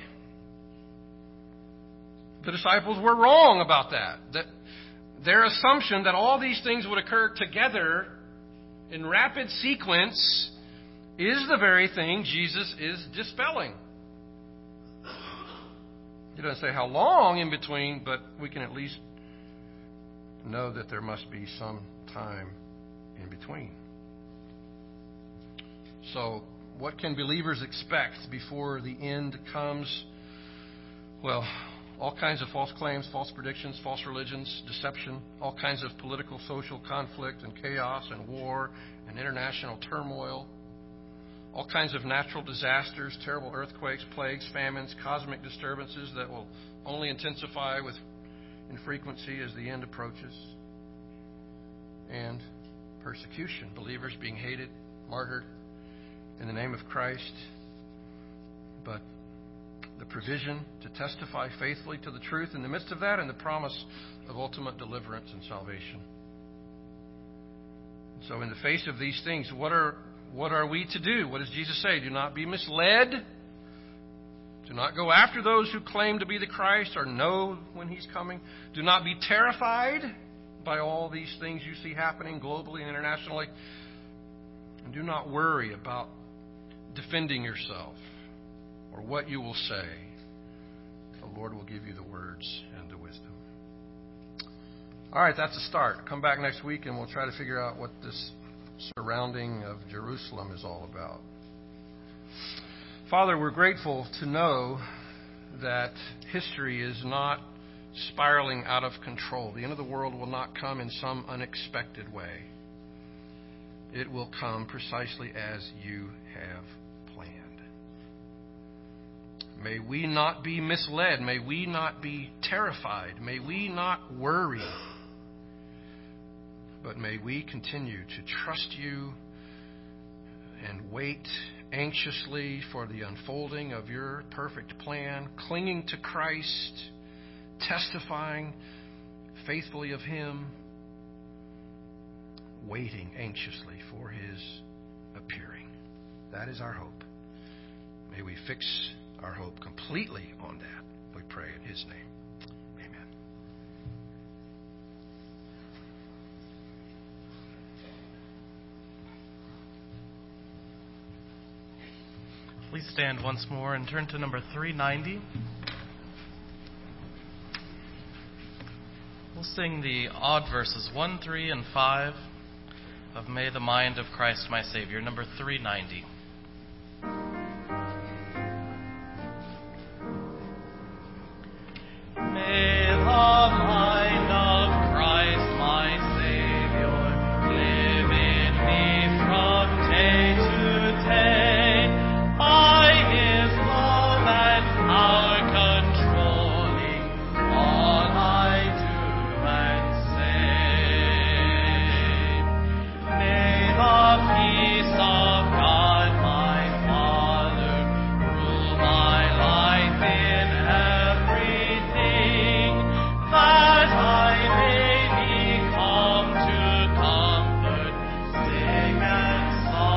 The disciples were wrong about that. That their assumption that all these things would occur together in rapid sequence is the very thing Jesus is dispelling. He doesn't say how long in between, but we can at least know that there must be some time in between. So, what can believers expect before the end comes? Well, all kinds of false claims, false predictions, false religions, deception, all kinds of political, social conflict and chaos and war and international turmoil, all kinds of natural disasters, terrible earthquakes, plagues, famines, cosmic disturbances that will only intensify with in frequency as the end approaches, and persecution, believers being hated, martyred in the name of Christ, but the provision to testify faithfully to the truth in the midst of that, and the promise of ultimate deliverance and salvation. So in the face of these things, what are what are we to do? What does Jesus say? Do not be misled. Do not go after those who claim to be the Christ or know when He's coming. Do not be terrified by all these things you see happening globally and internationally. And do not worry about defending yourself or what you will say. The Lord will give you the words and the wisdom. All right, that's a start. Come back next week and we'll try to figure out what this surrounding of Jerusalem is all about. Father, we're grateful to know that history is not spiraling out of control. The end of the world will not come in some unexpected way. It will come precisely as you have planned. May we not be misled. May we not be terrified. May we not worry. But may we continue to trust you and wait anxiously for the unfolding of your perfect plan, clinging to Christ, testifying faithfully of Him, waiting anxiously for His appearing. That is our hope. May we fix our hope completely on that. We pray in His name. Amen. Please stand once more and turn to number three ninety. We'll sing the odd verses one, three, and five of May the Mind of Christ My Savior, number three ninety. May the mind of Christ my Savior live in me from day to day, by His love and power controlling all I do and say. May the peace of God my Father rule my life in everything, that I may be calm to comfort sick and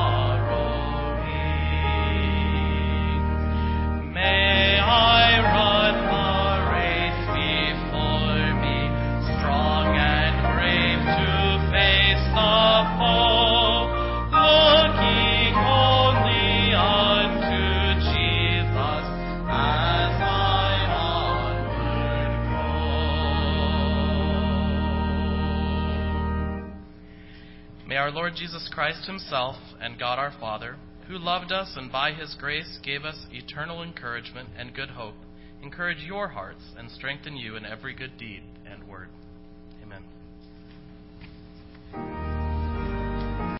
sorrowing. May I run the race before me, strong and brave to face the foe, looking only unto Jesus as I onward go. May our Lord Jesus Christ Himself and God our Father, who loved us and by His grace gave us eternal encouragement and good hope, encourage your hearts and strengthen you in every good deed and word.